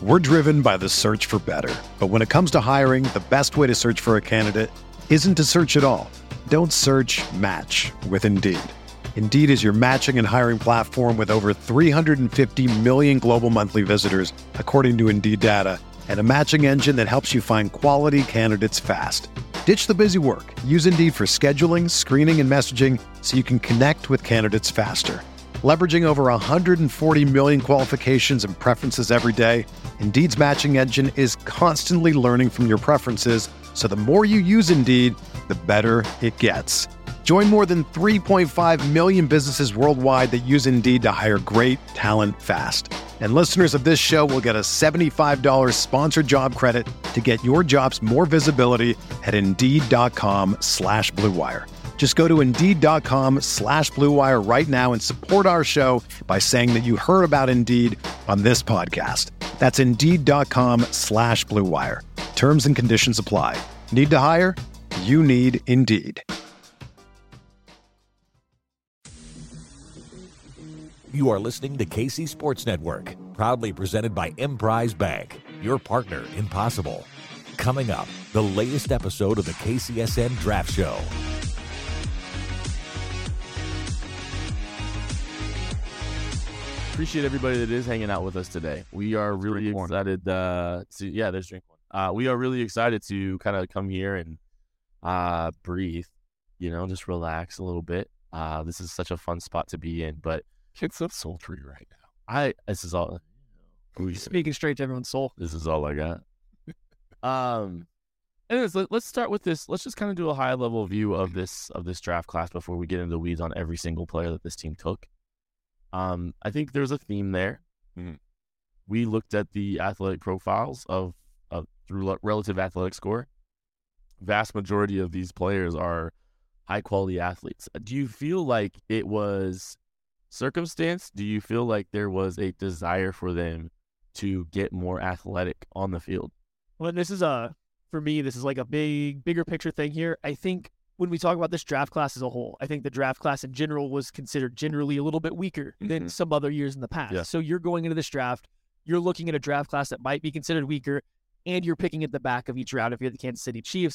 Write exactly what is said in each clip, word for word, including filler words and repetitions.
We're driven by the search for better. But when it comes to hiring, the best way to search for a candidate isn't to search at all. Don't search, match with Indeed. Indeed is your matching and hiring platform with over three hundred fifty million global monthly visitors, according to Indeed data, and a matching engine that helps you find quality candidates fast. Ditch the busy work. Use Indeed for scheduling, screening, and messaging so you can connect with candidates faster. Leveraging over one hundred forty million qualifications and preferences every day, Indeed's matching engine is constantly learning from your preferences, so the more you use Indeed, the better it gets. Join more than three point five million businesses worldwide that use Indeed to hire great talent fast. And listeners of this show will get a seventy-five dollars sponsored job credit to get your jobs more visibility at Indeed.com slash Blue Wire. Just go to Indeed.com slash Blue Wire right now and support our show by saying that you heard about Indeed on this podcast. That's Indeed.com slash Blue Wire. Terms and conditions apply. Need to hire? You need Indeed. You are listening to K C Sports Network, proudly presented by Emprise Bank, your partner in possible. Coming up, the latest episode of the K C S N Draft Show. Appreciate everybody that is hanging out with us today. We are really drink excited uh, to, yeah, there's drink one. Uh, we are really excited to kind of come here and uh, breathe, you know, just relax a little bit. Uh, this is such a fun spot to be in, but it's so sultry right now. I, this is all, we, speaking straight to everyone's soul. This is all I got. um, anyways, let, let's start with this. Let's just kind of do a high level view of this, of this draft class before we get into the weeds on every single player that this team took. Um, I think there's a theme there. Mm-hmm. We looked at the athletic profiles of, of through relative athletic score. Vast majority of these players are high quality athletes. Do you feel like it was circumstance? Do you feel like there was a desire for them to get more athletic on the field? Well, this is a, for me, this is like a big, bigger picture thing here. I think when we talk about this draft class as a whole, I think the draft class in general was considered generally a little bit weaker mm-hmm. than some other years in the past. Yeah. So you're going into this draft, you're looking at a draft class that might be considered weaker, and you're picking at the back of each round if you're the Kansas City Chiefs.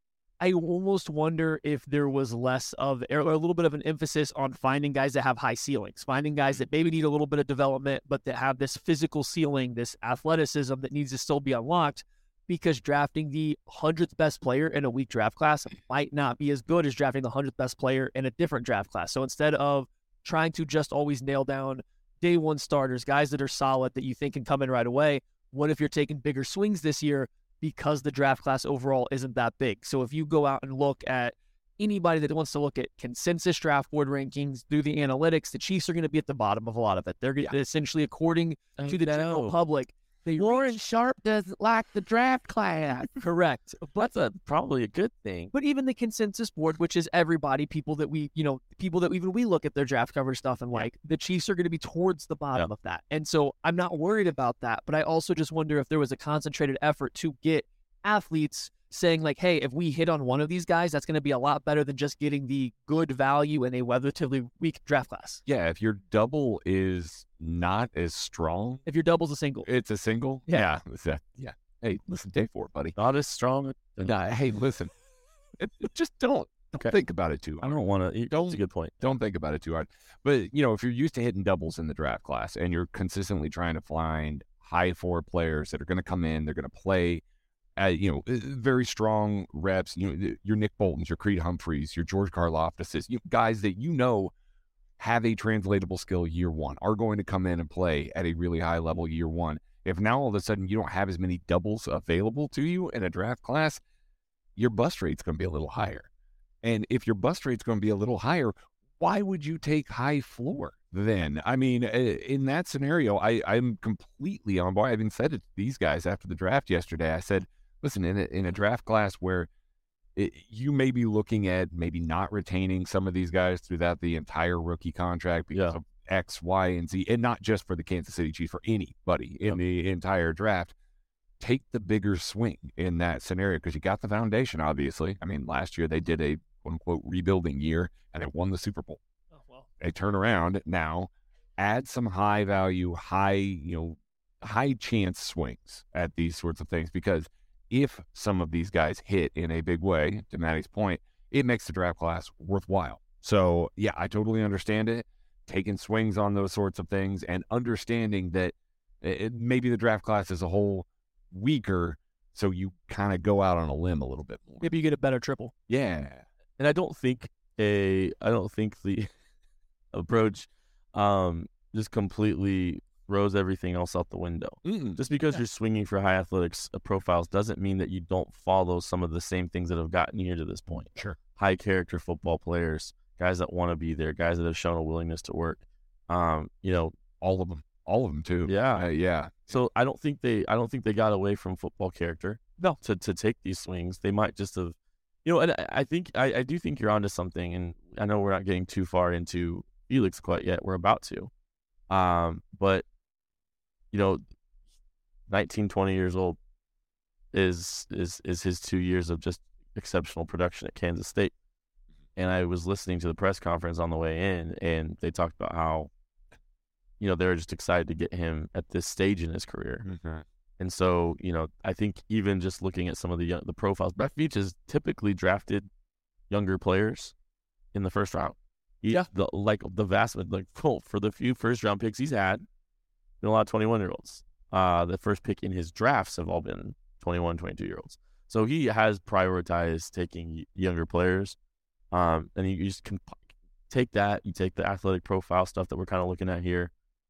I almost wonder if there was less of, or a little bit of an emphasis on finding guys that have high ceilings, finding guys that maybe need a little bit of development, but that have this physical ceiling, this athleticism that needs to still be unlocked, because drafting the hundredth best player in a weak draft class might not be as good as drafting the hundredth best player in a different draft class. So instead of trying to just always nail down day one starters, guys that are solid that you think can come in right away, what if you're taking bigger swings this year because the draft class overall isn't that big? So if you go out and look at anybody that wants to look at consensus draft board rankings, do the analytics, the Chiefs are going to be at the bottom of a lot of it. They're yeah. essentially, according I to the know. general public, They Warren reach... Sharp doesn't like the draft class. Correct. But that's a, probably a good thing. But even the consensus board, which is everybody, people that we, you know, people that even we look at their draft cover stuff and like, the Chiefs are going to be towards the bottom yeah. of that. And so I'm not worried about that. But I also just wonder if there was a concentrated effort to get athletes saying like, hey, if we hit on one of these guys, that's going to be a lot better than just getting the good value in a relatively weak draft class. Yeah, if your double is not as strong. If your double's a single. It's a single? Yeah. Yeah. yeah. Hey, listen, day four, buddy. Not as strong. Nah, hey, listen. it, it just don't, don't okay. think about it too hard. I don't want to. That's a good point. Don't think about it too hard. But, you know, if you're used to hitting doubles in the draft class and you're consistently trying to find high four players that are going to come in, they're going to play, Uh, you know, very strong reps, you know, your Nick Boltons, your Creed Humphreys, your George Karlaftis, you know, guys that you know have a translatable skill year one, are going to come in and play at a really high level year one. If now all of a sudden you don't have as many doubles available to you in a draft class, your bust rate's going to be a little higher. And if your bust rate's going to be a little higher, why would you take high floor then? I mean, in that scenario, I, I'm completely on board. I even said it to these guys after the draft yesterday. I said, listen, in a, in a draft class where it, you may be looking at maybe not retaining some of these guys throughout the entire rookie contract because yeah. of X, Y, and Z, and not just for the Kansas City Chiefs, for anybody in yep. the entire draft, take the bigger swing in that scenario because you got the foundation, obviously. I mean, last year they did a quote-unquote rebuilding year, and they won the Super Bowl. Oh, well. They turn around now, add some high-value, high, you know, high chance swings at these sorts of things, because if some of these guys hit in a big way, to Maddie's point, it makes the draft class worthwhile. So yeah, I totally understand it. Taking swings on those sorts of things and understanding that it, maybe the draft class as a whole weaker, so you kind of go out on a limb a little bit more. Maybe you get a better triple. Yeah. And I don't think a I don't think the approach um, just completely throws everything else out the window. Mm-mm. Just because Yeah. you're swinging for high athletics uh, profiles doesn't mean that you don't follow some of the same things that have gotten you to this point. Sure. High character football players, guys that want to be there, guys that have shown a willingness to work. Um, you know, All of them. All of them too. Yeah. Uh, yeah. so I don't think they I don't think they got away from football character. No. To to take these swings. They might just have, you know, and I, I think I, I do think you're onto something, and I know we're not getting too far into Felix quite yet. We're about to. Um, but you know, nineteen, twenty years old is is is his two years of just exceptional production at Kansas State. And I was listening to the press conference on the way in, and they talked about how, you know, they were just excited to get him at this stage in his career. Mm-hmm. And so, you know, I think even just looking at some of the young, the profiles, Brett Veach has typically drafted younger players in the first round. He, Yeah. The, like the vast, like well, for the few first round picks he's had, been a lot of twenty-one year olds. Uh, the first pick in his drafts have all been twenty-one, twenty-two year olds. So he has prioritized taking younger players. Um, and you, you just can take that, you take the athletic profile stuff that we're kind of looking at here.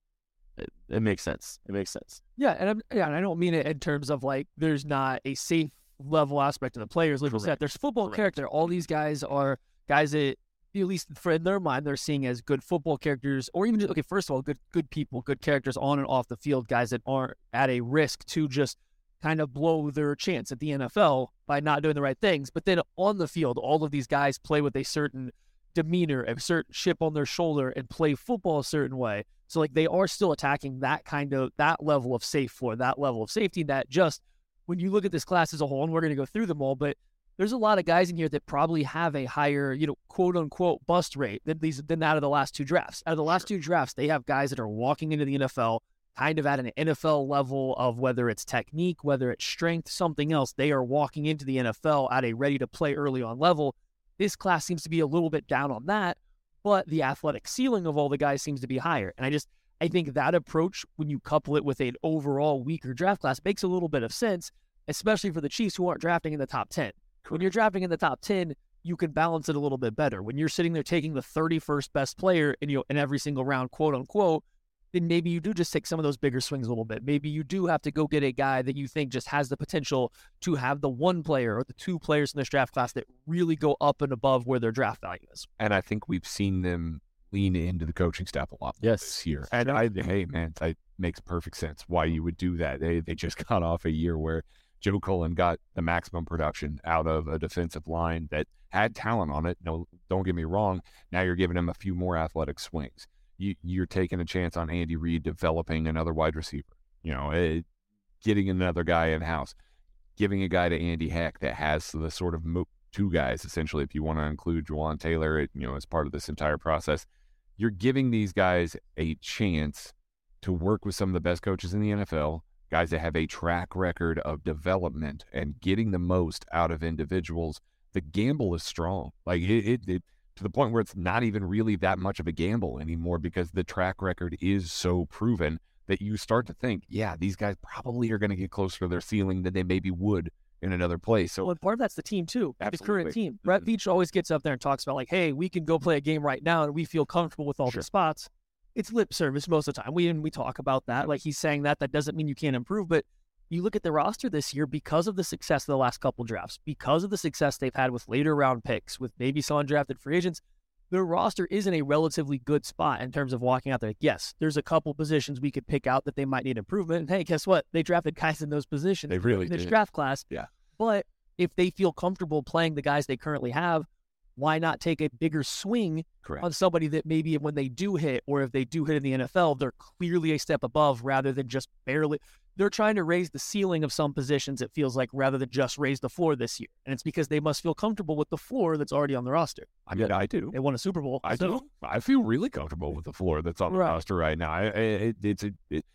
It, it makes sense. It makes sense. Yeah, and I'm, yeah, and I don't mean it in terms of like there's not a safe level aspect of the players. Like you said, Correct. there's football Correct. character. All these guys are guys that, at least for in their mind, they're seeing as good football characters, or even just, okay, first of all, good good people, good characters on and off the field, guys that aren't at a risk to just kind of blow their chance at the N F L by not doing the right things. But then on the field, all of these guys play with a certain demeanor, a certain chip on their shoulder, and play football a certain way. So like they are still attacking that kind of that level of safe floor, that level of safety. That just when you look at this class as a whole, and we're going to go through them all, but there's a lot of guys in here that probably have a higher, you know, quote unquote bust rate than these than that of the last two drafts. Out of the last two drafts, they have guys that are walking into the N F L kind of at an N F L level of whether it's technique, whether it's strength, something else. They are walking into the N F L at a ready to play early on level. This class seems to be a little bit down on that, but the athletic ceiling of all the guys seems to be higher. And I just, I think that approach, when you couple it with an overall weaker draft class, makes a little bit of sense, especially for the Chiefs who aren't drafting in the top ten. When you're drafting in the top ten, you can balance it a little bit better. When you're sitting there taking the thirty-first best player in, you know, in every single round, quote unquote, then maybe you do just take some of those bigger swings a little bit. Maybe you do have to go get a guy that you think just has the potential to have the one player or the two players in this draft class that really go up and above where their draft value is. And I think we've seen them lean into the coaching staff a lot Yes. this year. And I, hey, man, it makes perfect sense why you would do that. They they just got off a year where Joe Cullen got the maximum production out of a defensive line that had talent on it. No, don't get me wrong. Now you're giving him a few more athletic swings. You, you're taking a chance on Andy Reid developing another wide receiver. You know, it, getting another guy in-house. Giving a guy to Andy Heck that has the sort of mo- two guys, essentially, if you want to include Juwan Taylor, it, you know, as part of this entire process. You're giving these guys a chance to work with some of the best coaches in the N F L, guys that have a track record of development and getting the most out of individuals. The gamble is strong. Like it, it, it to the point where it's not even really that much of a gamble anymore because the track record is so proven that you start to think, yeah, these guys probably are going to get closer to their ceiling than they maybe would in another place. So Well, and part of that's the team too. The Absolutely. current team. Brett Veach always gets up there and talks about like, hey, we can go play a game right now and we feel comfortable with all Sure. the spots. It's lip service most of the time. We and we talk about that. Like he's saying that. That doesn't mean you can't improve. But you look at the roster this year because of the success of the last couple drafts, because of the success they've had with later round picks, with maybe some undrafted free agents, their roster is in a relatively good spot in terms of walking out there. Yes, there's a couple positions we could pick out that they might need improvement. And hey, guess what? They drafted guys in those positions. They really in this did. draft class. Yeah. But if they feel comfortable playing the guys they currently have, why not take a bigger swing correct. on somebody that maybe when they do hit, or if they do hit in the N F L, they're clearly a step above rather than just barely. They're trying to raise the ceiling of some positions, it feels like, rather than just raise the floor this year. And it's because they must feel comfortable with the floor that's already on the roster. I mean, I do. They won a Super Bowl. I so- do. I feel really comfortable with the floor that's on the Right. roster right now. I, I, it, it's a, it,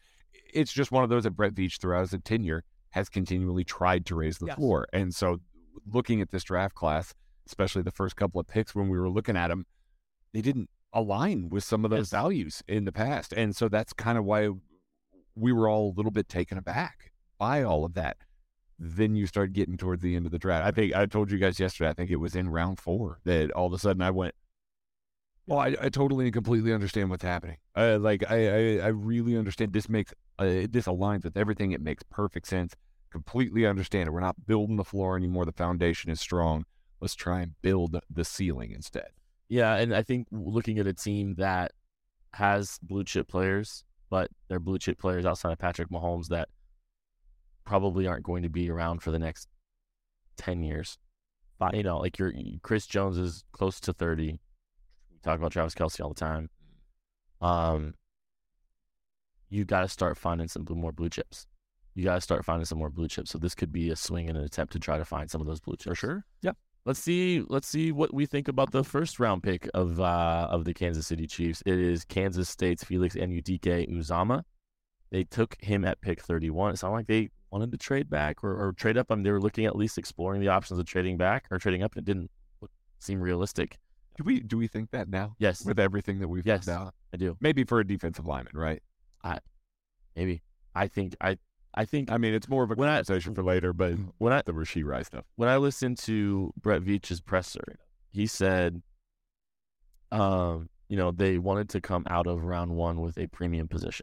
it's just one of those that Brett Veach throughout his tenure has continually tried to raise the yes. floor. And so looking at this draft class, especially the first couple of picks when we were looking at them, they didn't align with some of those yes. values in the past. And so that's kind of why we were all a little bit taken aback by all of that. Then you start getting towards the end of the draft. I think I told you guys yesterday, I think it was in round four that all of a sudden I went, well, I, I totally and completely understand what's happening. Uh, like, I, I, I really understand. This makes, uh, this aligns with everything. It makes perfect sense. Completely understand it. We're not building the floor anymore. The foundation is strong. Let's try and build the ceiling instead. Yeah, and I think looking at a team that has blue chip players, but they're blue chip players outside of Patrick Mahomes that probably aren't going to be around for the next ten years. But, you know, like your Chris Jones is close to thirty. We talk about Travis Kelce all the time. Um, you got to start finding some more blue chips. You got to start finding some more blue chips. So this could be a swing and an attempt to try to find some of those blue chips. For sure. Yeah. Let's see. Let's see what we think about the first round pick of uh, of the Kansas City Chiefs. It is Kansas State's Felix Anudike-Uzomah. They took him at pick thirty-one. It sounded like they wanted to trade back or, or trade up. I mean, they were looking at least exploring the options of trading back or trading up. And it didn't look, seem realistic. Do we do we think that now? Yes. With everything that we've yes, found out? I do. Maybe for a defensive lineman, right? I maybe. I think I I think I mean it's more of a when conversation I, for later, but when I the Rashee Rice stuff. When I listened to Brett Veach's presser, he said um, you know, they wanted to come out of round one with a premium position.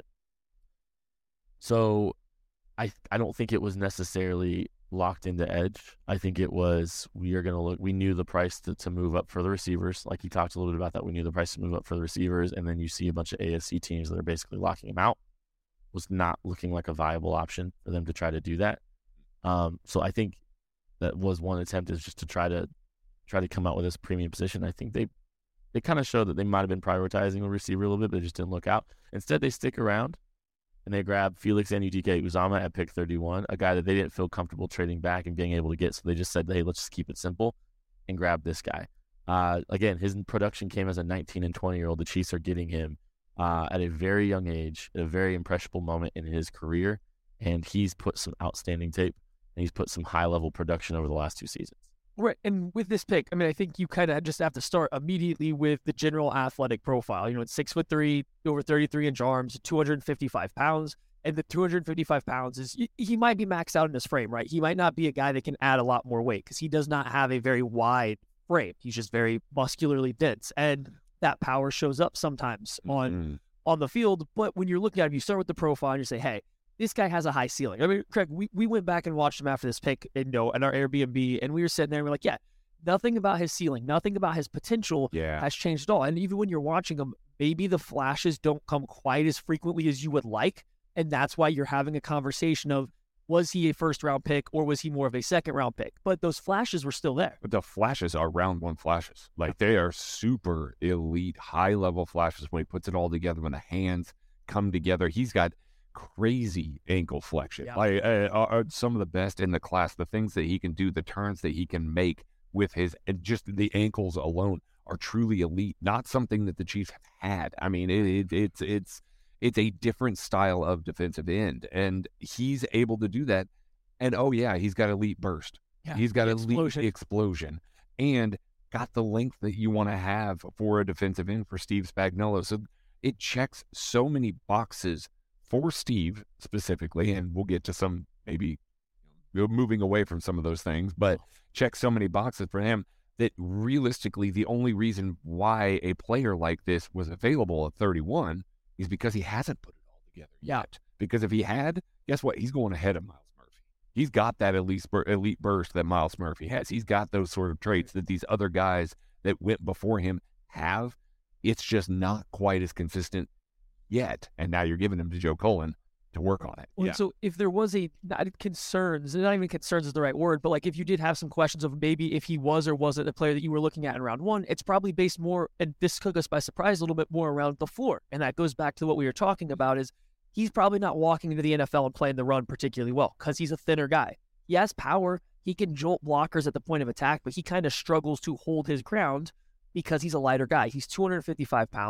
So I I don't think it was necessarily locked into edge. I think it was, we are going to look, we knew the price to, to move up for the receivers. Like you talked a little bit about that. We knew the price to move up for the receivers. And then you see a bunch of A F C teams that are basically locking them out. Was not looking like a viable option for them to try to do that. Um, so I think that was one attempt, is just to try to try to come out with this premium position. I think they, they kind of showed that they might have been prioritizing a receiver a little bit, but it just didn't look out. Instead, they stick around. And they grabbed Felix Anudike-Uzomah at pick thirty-one, a guy that they didn't feel comfortable trading back and being able to get. So they just said, hey, let's just keep it simple and grab this guy. Uh, again, his production came as a nineteen and twenty-year-old. The Chiefs are getting him uh, at a very young age, at a very impressionable moment in his career. And he's put some outstanding tape, and he's put some high-level production over the last two seasons. Right, and with this pick, I mean, I think you kind of just have to start immediately with the general athletic profile. You know, it's six foot three, over thirty-three inch arms, two hundred fifty-five pounds, and the two hundred fifty-five pounds is, he might be maxed out in his frame, right? He might not be a guy that can add a lot more weight because he does not have a very wide frame. He's just very muscularly dense, and that power shows up sometimes on mm-hmm. on the field. But when you're looking at him, you start with the profile and you say, hey, this guy has a high ceiling. I mean, Craig, we, we went back and watched him after this pick in, you know, in our Airbnb, and we were sitting there and we're like, yeah, nothing about his ceiling, nothing about his potential yeah. has changed at all. And even when you're watching him, maybe the flashes don't come quite as frequently as you would like, and that's why you're having a conversation of, was he a first-round pick or was he more of a second-round pick? But those flashes were still there. But the flashes are round one flashes. Like, they are super elite, high-level flashes when he puts it all together, when the hands come together. He's got crazy ankle flexion. Yeah. Like uh, are some of the best in the class. The things that he can do, the turns that he can make with his, and just the ankles alone are truly elite. Not something that the Chiefs have had. I mean, it, it, it's it's it's a different style of defensive end, and he's able to do that. And oh yeah, he's got elite burst. Yeah, he's got explosion. elite explosion, and got the length that you want to have for a defensive end for Steve Spagnuolo. So it checks so many boxes for Steve specifically, and we'll get to some maybe moving away from some of those things, but check so many boxes for him that realistically the only reason why a player like this was available at thirty-one is because he hasn't put it all together yeah. yet. Because if he had, guess what? He's going ahead of Myles Murphy. He's got that elite, elite burst that Myles Murphy has. He's got those sort of traits that these other guys that went before him have. It's just not quite as consistent yet, and now you're giving him to Joe Cullen to work on it. Well, yeah. So if there was a not concerns, not even concerns is the right word, but like if you did have some questions of maybe if he was or wasn't a player that you were looking at in round one, it's probably based more, and this took us by surprise a little bit more around the floor, and that goes back to what we were talking about is he's probably not walking into the N F L and playing the run particularly well because he's a thinner guy. He has power, he can jolt blockers at the point of attack, but he kind of struggles to hold his ground because he's a lighter guy. He's two hundred fifty-five pounds.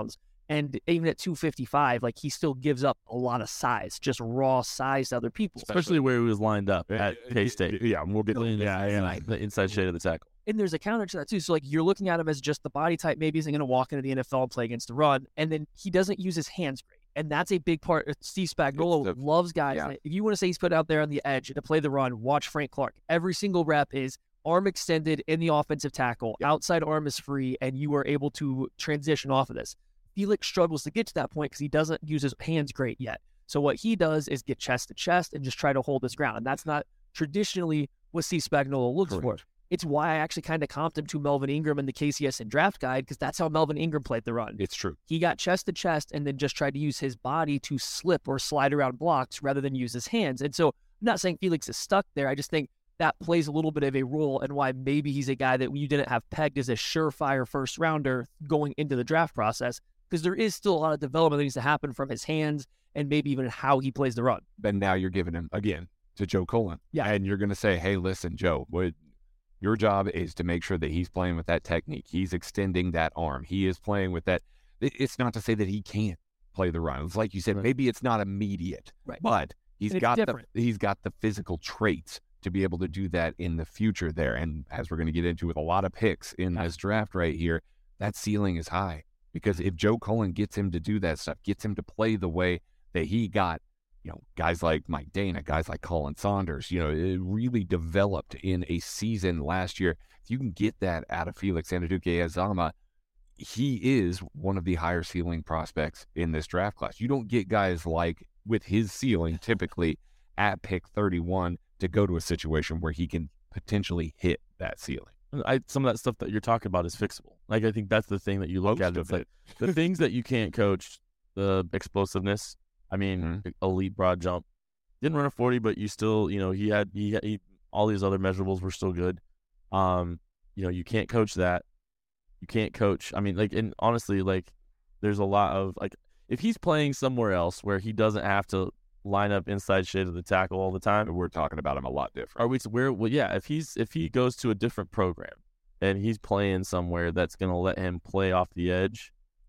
And even at two fifty-five, like he still gives up a lot of size, just raw size to other people. Especially where he was lined up at K-State. Yeah, we'll get yeah, yeah, yeah, the inside shade of the tackle. And there's a counter to that too. So like you're looking at him as just the body type. Maybe he's going to walk into the N F L and play against the run, and then he doesn't use his hands great. And that's a big part. Steve Spagnuolo the, loves guys. Yeah. That, if you want to say he's put out there on the edge to play the run, watch Frank Clark. Every single rep is arm extended in the offensive tackle, yep. outside arm is free, and you are able to transition off of this. Felix struggles to get to that point because he doesn't use his hands great yet. So what he does is get chest to chest and just try to hold his ground. And that's not traditionally what Steve Spagnuolo looks Correct. for. It's why I actually kind of comped him to Melvin Ingram in the K C S N draft guide, because that's how Melvin Ingram played the run. It's true. He got chest to chest and then just tried to use his body to slip or slide around blocks rather than use his hands. And so I'm not saying Felix is stuck there. I just think that plays a little bit of a role in why maybe he's a guy that you didn't have pegged as a surefire first rounder going into the draft process, because there is still a lot of development that needs to happen from his hands and maybe even how he plays the run. But now you're giving him, again, to Joe Cullen. Yeah. And you're going to say, hey, listen, Joe, what, your job is to make sure that he's playing with that technique. He's extending that arm. He is playing with that. It's not to say that he can't play the run. It's like you said, right. maybe it's not immediate, right. but he's got different. the he's got the physical traits to be able to do that in the future there. And as we're going to get into with a lot of picks in yeah. this draft right here, that ceiling is high. Because if Joe Cullen gets him to do that stuff, gets him to play the way that he got, you know, guys like Mike Dana, guys like Colin Saunders, you know, it really developed in a season last year. If you can get that out of Felix Anudike-Uzomah, he is one of the higher ceiling prospects in this draft class. You don't get guys like with his ceiling typically at pick thirty-one to go to a situation where he can potentially hit that ceiling. I, some of that stuff that you're talking about is fixable. Like, I think that's the thing that you look Most at. It's like the things that you can't coach, the explosiveness. I mean, mm-hmm. elite broad jump. Didn't run a forty, but you still, you know, he had, he, had, he all these other measurables were still good. Um, you know, you can't coach that. You can't coach. I mean, like, and honestly, like, there's a lot of, like, if he's playing somewhere else where he doesn't have to line up inside shade of the tackle all the time, we're talking about him a lot different. Are we where? Well, yeah. If he's if he goes to a different program and he's playing somewhere that's going to let him play off the edge,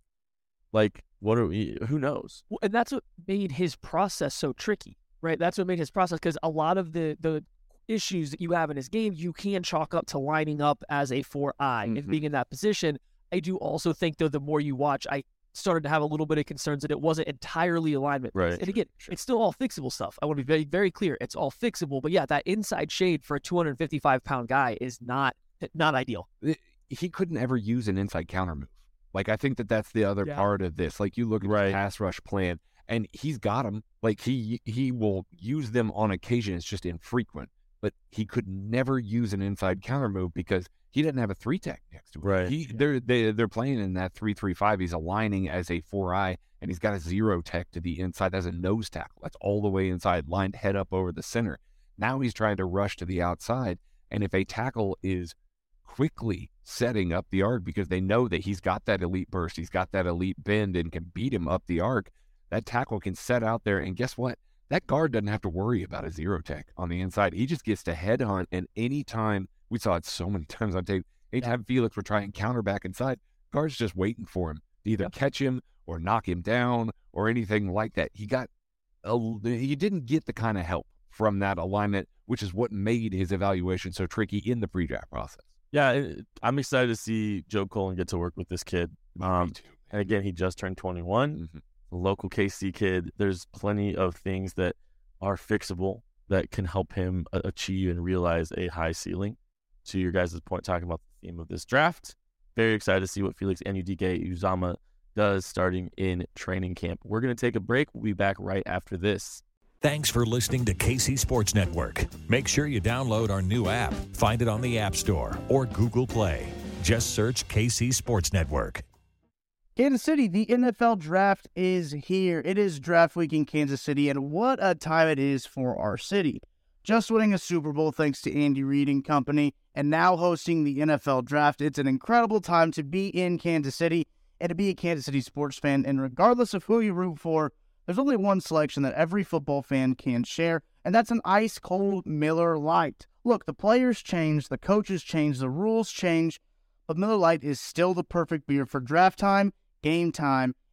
like what are we? Who knows? Well, and that's what made his process so tricky, right? That's what made his process, because a lot of the the issues that you have in his game, you can chalk up to lining up as a four I mm-hmm. and being in that position. I do also think, though, the more you watch, I started to have a little bit of concerns that it wasn't entirely alignment. Right. And again, sure. it's still all fixable stuff. I want to be very, very clear. It's all fixable. But yeah, that inside shade for a two hundred fifty-five pound guy is not not ideal. He couldn't ever use an inside counter move. Like, I think that that's the other yeah. part of this. Like, you look at right. the pass rush plan, and he's got them. Like, he he will use them on occasion. It's just infrequent. But he could never use an inside counter move because he doesn't have a three tech next to him. Right. He, they're, they, they're playing in that three three five. He's aligning as a four I, and he's got a zero tech to the inside. That's a nose tackle. That's all the way inside, lined head up over the center. Now he's trying to rush to the outside, and if a tackle is quickly setting up the arc because they know that he's got that elite burst, he's got that elite bend and can beat him up the arc, that tackle can set out there, and guess what? That guard doesn't have to worry about a zero tech on the inside. He just gets to headhunt, and anytime, we saw it so many times on tape, anytime yeah. Felix would try and counter back inside, guard's just waiting for him to either yep. catch him or knock him down or anything like that. He got, a, he didn't get the kind of help from that alignment, which is what made his evaluation so tricky in the pre-draft process. Yeah, I'm excited to see Joe Cullen get to work with this kid. Um, Me too. And again, he just turned twenty-one. Mm-hmm. A local K C kid. There's plenty of things that are fixable that can help him achieve and realize a high ceiling. To your guys' point, talking about the theme of this draft, very excited to see what Felix Anudike-Uzomah does starting in training camp. We're going to take a break. We'll be back right after this. Thanks for listening to K C Sports Network. Make sure you download our new app. Find it on the App Store or Google Play. Just search K C Sports Network. Kansas City, the N F L draft is here. It is draft week in Kansas City, and what a time it is for our city. Just winning a Super Bowl thanks to Andy Reid and company, and now hosting the N F L draft. It's an incredible time to be in Kansas City and to be a Kansas City sports fan, and regardless of who you root for, there's only one selection that every football fan can share, and that's an ice-cold Miller Lite. Look, the players change, the coaches change, the rules change, but Miller Lite is still the perfect beer for draft time, game time,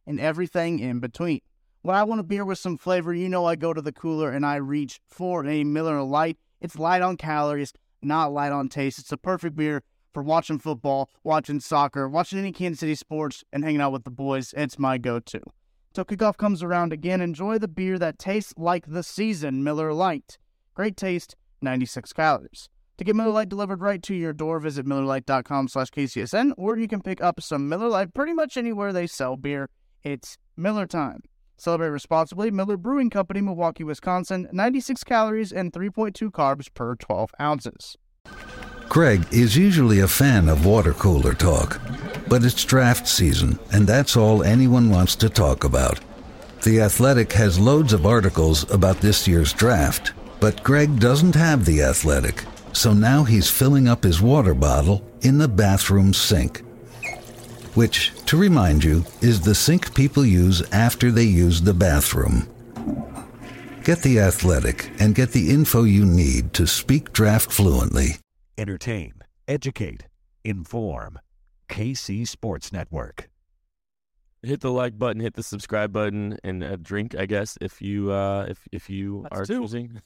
and everything in between. When I want a beer with some flavor, you know I go to the cooler and I reach for a Miller Lite. It's light on calories, not light on taste. It's the perfect beer for watching football, watching soccer, watching any Kansas City sports, and hanging out with the boys. It's my go-to. So kickoff comes around again. Enjoy the beer that tastes like the season, Miller Lite. Great taste, ninety-six calories. To get Miller Lite delivered right to your door, visit MillerLite.com slash KCSN, or you can pick up some Miller Lite pretty much anywhere they sell beer. It's Miller time. Celebrate responsibly. Miller Brewing Company, Milwaukee, Wisconsin. ninety-six calories and three point two carbs per twelve ounces. Greg is usually a fan of water cooler talk, but it's draft season, and that's all anyone wants to talk about. The Athletic has loads of articles about this year's draft, but Greg doesn't have The Athletic, so now he's filling up his water bottle in the bathroom sink, which, to remind you, is the sink people use after they use the bathroom. Get The Athletic and get the info you need to speak draft fluently. Entertain, educate, inform. K C Sports Network. Hit the like button, hit the subscribe button, and a drink, I guess, if you uh, if if you That's are two. choosing.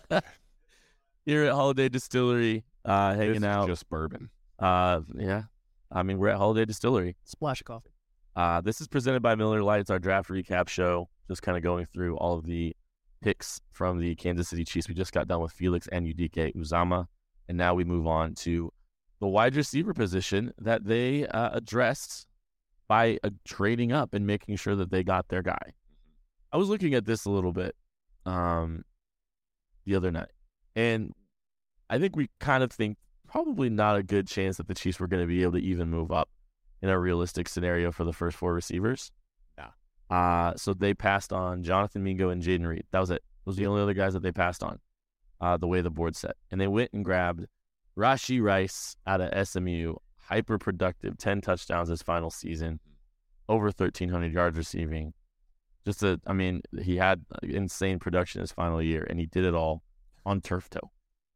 Here at Holiday Distillery, uh, hanging This is out. just bourbon. Uh, yeah, I mean we're at Holiday Distillery. Splash of coffee. Uh, this is presented by Miller Lite. It's our draft recap show. Just kind of going through all of the picks from the Kansas City Chiefs. We just got done with Felix and U D K Uzama, and now we move on to the wide receiver position that they uh, addressed by uh, trading up and making sure that they got their guy. I was looking at this a little bit um, the other night, and I think we kind of think probably not a good chance that the Chiefs were going to be able to even move up in a realistic scenario for the first four receivers. Yeah. Uh, so they passed on Jonathan Mingo and Jaden Reed. That was it. Those are the only other guys that they passed on, uh, the way the board set. And they went and grabbed Rashee Rice out of S M U, hyper productive, ten touchdowns his final season, over thirteen hundred yards receiving. Just a, I mean, he had insane production his final year, and he did it all on turf toe.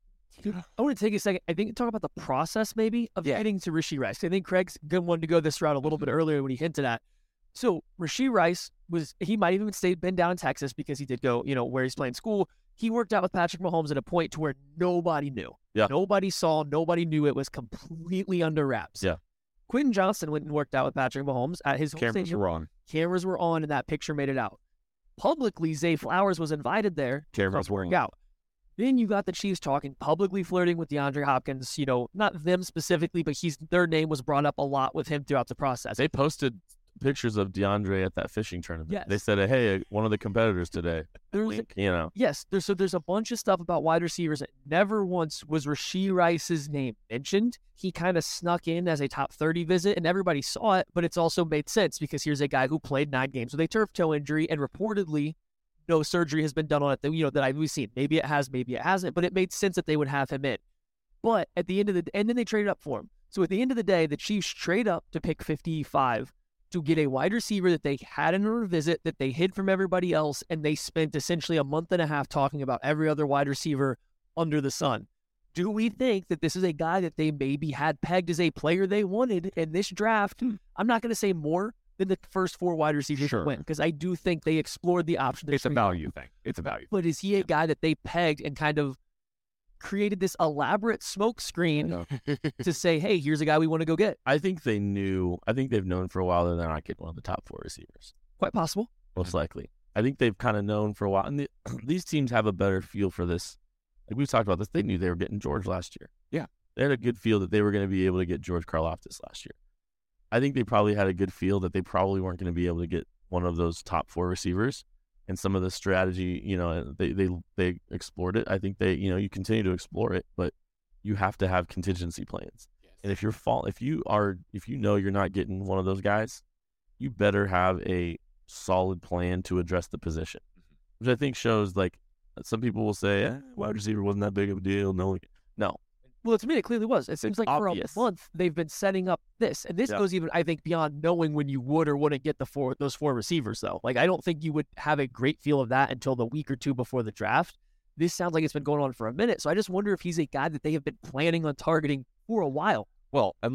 I want to take a second. I think talk about the process maybe of Yeah. getting to Rashee Rice. I think Craig's good one to go this route a little bit earlier when he hinted at. So Rashee Rice was, he might even stay been down in Texas because he did go, you know, where he's playing school. He worked out with Patrick Mahomes at a point to where nobody knew. Yeah. Nobody saw, nobody knew. It was completely under wraps. Yeah. Quentin Johnston went and worked out with Patrick Mahomes at his home Cameras stadium. were on. Cameras were on, and that picture made it out. Publicly, Zay Flowers was invited there Cameras to were work on. out. Then you got the Chiefs talking, publicly flirting with DeAndre Hopkins. You know, not them specifically, but he's their name was brought up a lot with him throughout the process. They posted pictures of DeAndre at that fishing tournament. Yes. They said, hey, one of the competitors today. There's- Link, you know. Yes, there's so there's a bunch of stuff about wide receivers that never once was Rashee Rice's name mentioned. He kind of snuck in as a top thirty visit, and everybody saw it, but it's also made sense because here's a guy who played nine games with a turf toe injury, and reportedly no surgery has been done on it that you know that I've we've seen. Maybe it has, maybe it hasn't, but it made sense that they would have him in. But at the end of the and then they traded up for him. So at the end of the day, the Chiefs trade up to pick fifty-five to get a wide receiver that they had in a revisit, that they hid from everybody else, and they spent essentially a month and a half talking about every other wide receiver under the sun. Do we think that this is a guy that they maybe had pegged as a player they wanted in this draft? I'm not going to say more than the first four wide receivers Sure. that went, because I do think they explored the option. It's a value thing. It's a value. But is he a guy that they pegged and kind of created this elaborate smoke screen to say, hey, here's a guy we want to go get? I think they knew, I think they've known for a while that they're not getting one of the top four receivers, Quite possible. most likely. I think they've kind of known for a while. And the, these teams have a better feel for this. Like we've talked about this, they knew they were getting George last year. Yeah. They had a good feel that they were going to be able to get George Karlaftis last year. I think they probably had a good feel that they probably weren't going to be able to get one of those top four receivers. And some of the strategy, you know, they, they they explored it. I think they, you know, you continue to explore it, but you have to have contingency plans. Yes. And if you're fall, if you are, if you know you're not getting one of those guys, you better have a solid plan to address the position, mm-hmm. which I think shows like some people will say, eh, wide receiver wasn't that big of a deal. No, no. Well, to me, it clearly was. It seems like obvious. for a month they've been setting up this, and this Yeah. goes even, I think, beyond knowing when you would or wouldn't get the four those four receivers. Though, like I don't think you would have a great feel of that until the week or two before the draft. This sounds like it's been going on for a minute, so I just wonder if he's a guy that they have been planning on targeting for a while. Well, and let's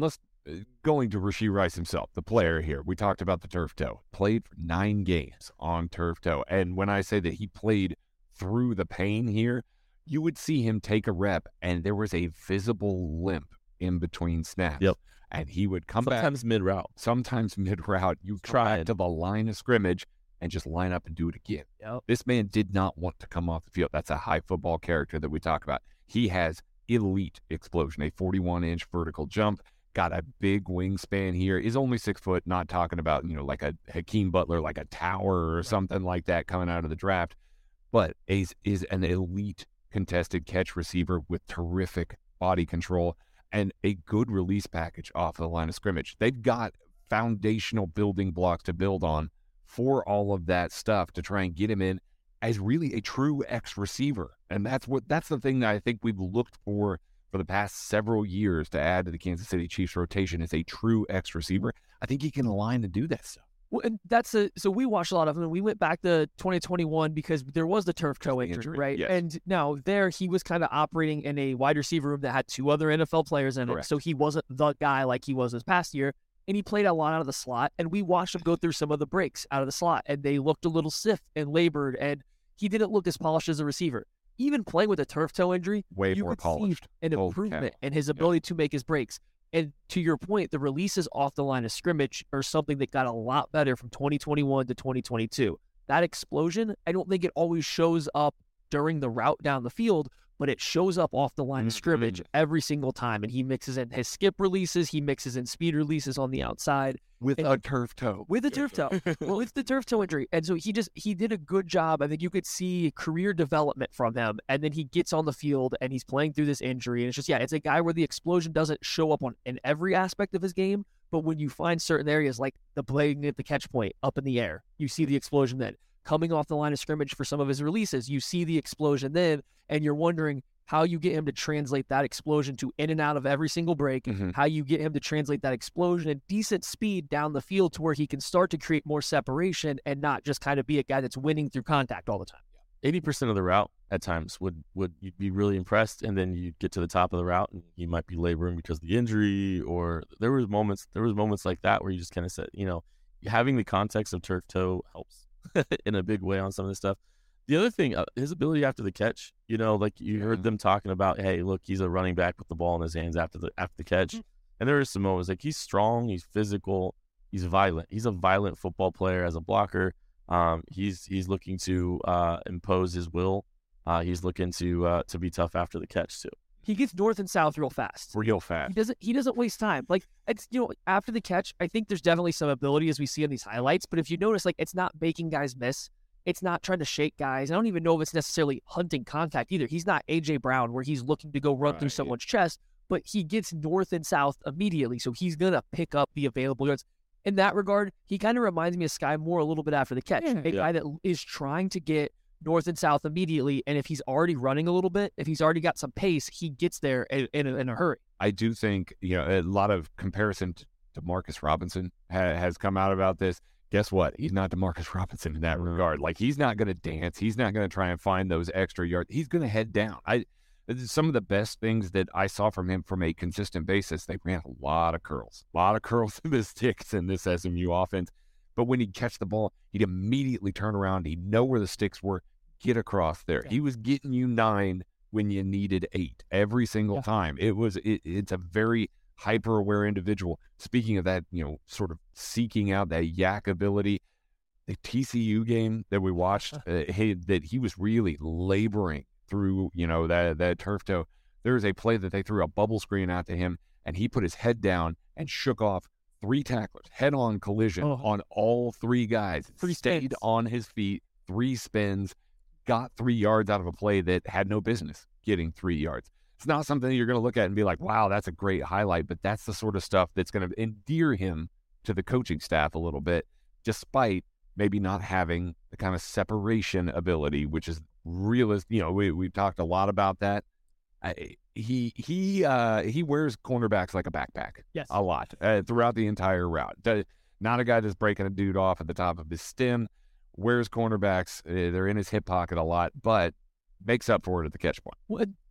going to Rashee Rice himself, the player here, we talked about the turf toe. Played for nine games on turf toe. And when I say that he played through the pain here, you would see him take a rep, and there was a visible limp in between snaps. Yep. And he would come sometimes back. Sometimes mid-route. Sometimes mid-route. You try to the line of scrimmage and just line up and do it again. Yep. This man did not want to come off the field. That's a high football character that we talk about. He has elite explosion, a forty-one inch vertical jump, got a big wingspan here, is only six foot, not talking about, you know, like a Hakeem Butler, like a tower or something like that coming out of the draft, but is, is an elite contested catch receiver with terrific body control and a good release package off the line of scrimmage. They've got foundational building blocks to build on for all of that stuff to try and get him in as really a true X receiver. And that's what that's the thing that I think we've looked for for the past several years to add to the Kansas City Chiefs rotation is a true X receiver. I think he can align to do that stuff. Well, and that's a so we watched a lot of him. We went back to twenty twenty-one because there was the turf toe injury, injury, right? yes. And now there he was kind of operating in a wide receiver room that had two other N F L players in Correct. it. So he wasn't the guy like he was this past year. And he played a lot out of the slot. And we watched him go through some of the breaks out of the slot. And they looked a little stiff and labored. And he didn't look as polished as a receiver. Even playing with a turf toe injury, Way you more could polished. see an Oh, improvement cow. in his ability to make his breaks. And to your point, the releases off the line of scrimmage are something that got a lot better from twenty twenty-one to twenty twenty-two. That explosion, I don't think it always shows up during the route down the field, but it shows up off the line of scrimmage Mm-hmm. every single time. And he mixes in his skip releases, he mixes in speed releases on the outside. With And- a turf toe. With the turf toe. Well, it's the turf toe injury. And so he just, he did a good job. I think you could see career development from him. And then he gets on the field and he's playing through this injury. And it's just, yeah, it's a guy where the explosion doesn't show up on in every aspect of his game. But when you find certain areas like the playing at the catch point up in the air, you see the explosion then. Coming off the line of scrimmage for some of his releases, you see the explosion then. And you're wondering how you get him to translate that explosion to in and out of every single break, Mm-hmm. how you get him to translate that explosion and decent speed down the field to where he can start to create more separation and not just kind of be a guy that's winning through contact all the time. eighty percent of the route at times would, would you'd be really impressed, and then you get to the top of the route and you might be laboring because of the injury, or there was moments there was moments like that where you just kind of said, you know, having the context of turf toe helps in a big way on some of this stuff. The other thing, uh, his ability after the catch, you know, like you Yeah. heard them talking about, hey, look, he's a running back with the ball in his hands after the after the catch. And there are some moments like he's strong, he's physical, he's violent. He's a violent football player as a blocker. Um, he's he's looking to uh, impose his will. Uh, he's looking to uh, to be tough after the catch too. He gets north and south real fast. Real He fast. doesn't he doesn't waste time. Like it's you know, after the catch, I think there's definitely some ability as we see in these highlights. But if you notice, like it's not making guys miss. It's not trying to shake guys. I don't even know if it's necessarily hunting contact either. He's not A J Brown where he's looking to go run through Right. someone's chest, but he gets north and south immediately. So he's going to pick up the available yards. In that regard, he kind of reminds me of Sky Moore a little bit after the catch. Yeah. A Yeah. guy that is trying to get north and south immediately. And if he's already running a little bit, if he's already got some pace, he gets there in, in, a, in a hurry. I do think, you know, a lot of comparison to, to Marcus Robinson ha- has come out about this. Guess what? He's not DeMarcus Robinson in that regard. Like, he's not going to dance. He's not going to try and find those extra yards. He's going to head down. I Some of the best things that I saw from him from a consistent basis, they ran a lot of curls. A lot of curls in the sticks in this S M U offense. But when he'd catch the ball, he'd immediately turn around. He'd know where the sticks were, get across there. Yeah. He was getting you nine when you needed eight every single Yeah. time. It was it, it's a very hyper-aware individual. Speaking of that, you know, sort of seeking out that yak ability, the T C U game that we watched, uh, he, that he was really laboring through, you know, that that turf toe. There was a play that they threw a bubble screen out to him, and he put his head down and shook off three tacklers, head-on collision Oh. on all three guys. Three Stayed spins. on his feet, three spins, got three yards out of a play that had no business getting three yards. It's not something that you're going to look at and be like, wow, that's a great highlight, but that's the sort of stuff that's going to endear him to the coaching staff a little bit, despite maybe not having the kind of separation ability, which is realist. You know, we, we've talked a lot about that. I, he he uh, he wears cornerbacks like a backpack. Yes. A lot uh, throughout the entire route. D- Not a guy that's breaking a dude off at the top of his stem. Wears cornerbacks. Uh, they're in his hip pocket a lot, but makes up for it at the catch point. Well,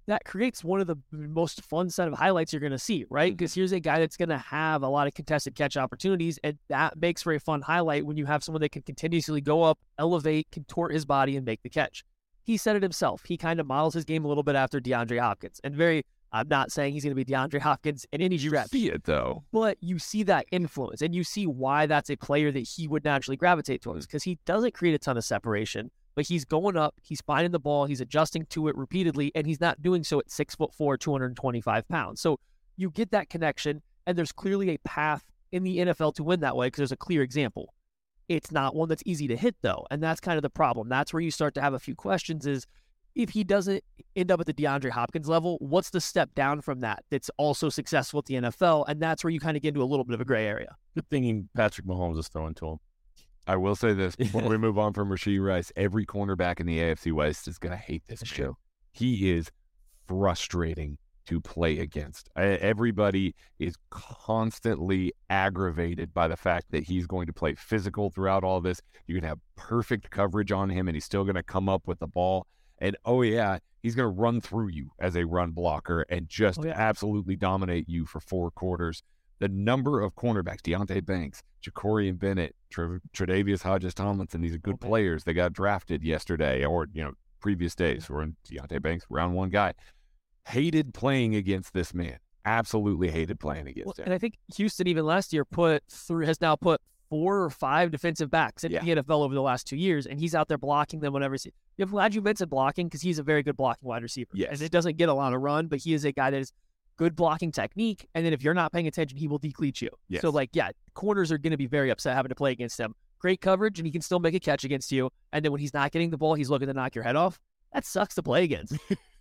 that creates one of the most fun set of highlights you're going to see, right? Because here's a guy that's going to have a lot of contested catch opportunities, and that makes for a fun highlight when you have someone that can continuously go up, elevate, contort his body, and make the catch. He said it himself. He kind of models his game a little bit after DeAndre Hopkins, and very, I'm not saying he's going to be DeAndre Hopkins in any stretch. You see it, though. But you see that influence, and you see why that's a player that he would naturally gravitate towards, because he doesn't create a ton of separation, but he's going up, he's finding the ball, he's adjusting to it repeatedly, and he's not doing so at six foot four, two hundred twenty-five pounds. So you get that connection, and there's clearly a path in the N F L to win that way because there's a clear example. It's not one that's easy to hit, though, and that's kind of the problem. That's where you start to have a few questions is, if he doesn't end up at the DeAndre Hopkins level, what's the step down from that that's also successful at the N F L? And that's where you kind of get into a little bit of a gray area. Good thing Patrick Mahomes is throwing to him. I will say this before we move on from Rashee Rice. Every cornerback in the A F C West is going to hate this That's man. true. He is frustrating to play against. Everybody is constantly aggravated by the fact that he's going to play physical throughout all this. You're going to have perfect coverage on him, and he's still going to come up with the ball. And, oh, yeah, he's going to run through you as a run blocker and just oh, yeah. absolutely dominate you for four quarters. The number of cornerbacks, Deonte Banks, Ja'Cory Bennett, Tre- Tre'Davious Hodges-Tomlinson, these are good okay. players. They got drafted yesterday or, you know, previous days. Or in Deonte Banks, round one guy. Hated playing against this man. Absolutely hated playing against well, him. And I think Houston even last year put through has now put four or five defensive backs in yeah. the N F L over the last two years, and he's out there blocking them whenever. I'm glad you mentioned blocking because he's a very good blocking wide receiver. Yes. And it doesn't get a lot of run, but he is a guy that is good blocking technique, and then if you're not paying attention, he will decleat you. Yes. So, like, yeah, corners are going to be very upset having to play against him. Great coverage, and he can still make a catch against you, and then when he's not getting the ball, he's looking to knock your head off. That sucks to play against.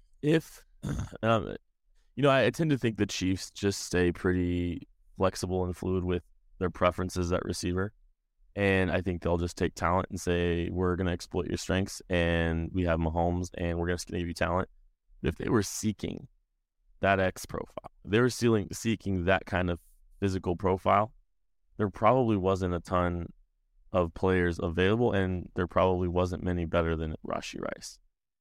if, um, you know, I, I tend to think the Chiefs just stay pretty flexible and fluid with their preferences at receiver, and I think they'll just take talent and say, we're going to exploit your strengths, and we have Mahomes, and we're going to give you talent. But if they were seeking that X profile, if they were seeking, seeking that kind of physical profile, there probably wasn't a ton of players available, and there probably wasn't many better than Rashee Rice.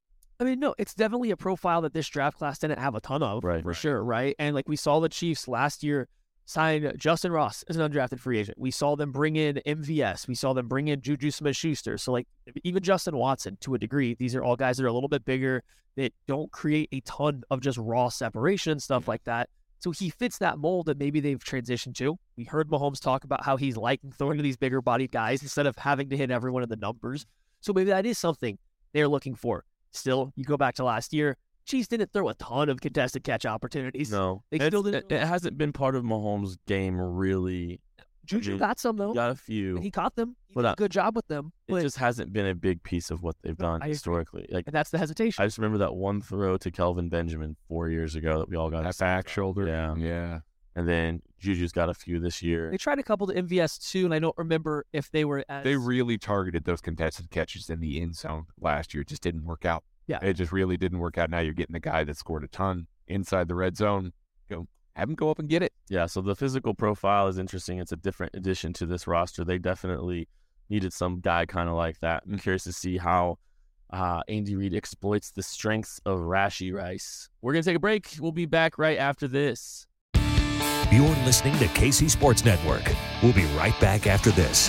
I mean, no, it's definitely a profile that this draft class didn't have a ton of, right, for right. sure, right? And like we saw the Chiefs last year sign Justin Ross as an undrafted free agent. We saw them bring in M V S. We saw them bring in Juju Smith-Schuster. So, like, even Justin Watson, to a degree, these are all guys that are a little bit bigger, that don't create a ton of just raw separation and stuff like that. So he fits that mold that maybe they've transitioned to. We heard Mahomes talk about how he's liking throwing to these bigger bodied guys instead of having to hit everyone in the numbers. So maybe that is something they're looking for. Still, you go back to last year, Chiefs didn't throw a ton of contested catch opportunities. No. They still didn't. It, it hasn't been part of Mahomes' game, really. Juju got some, though. Got a few. And he caught them. He but did I, a good job with them. It just hasn't been a big piece of what they've done historically. Like, and that's the hesitation. I just remember that one throw to Kelvin Benjamin four years ago that we all got. That back shoulder. Yeah. Yeah. And then Juju's got a few this year. They tried a couple to M V S too, and I don't remember if they were as... They really targeted those contested catches in the end zone last year. It just didn't work out. Yeah. It just really didn't work out. Now you're getting the guy that scored a ton inside the red zone. Go, have him go up and get it. Yeah, so the physical profile is interesting. It's a different addition to this roster. They definitely needed some guy kind of like that. I'm curious to see how uh, Andy Reid exploits the strengths of Rashee Rice. We're going to take a break. We'll be back right after this. You're listening to K C Sports Network. We'll be right back after this.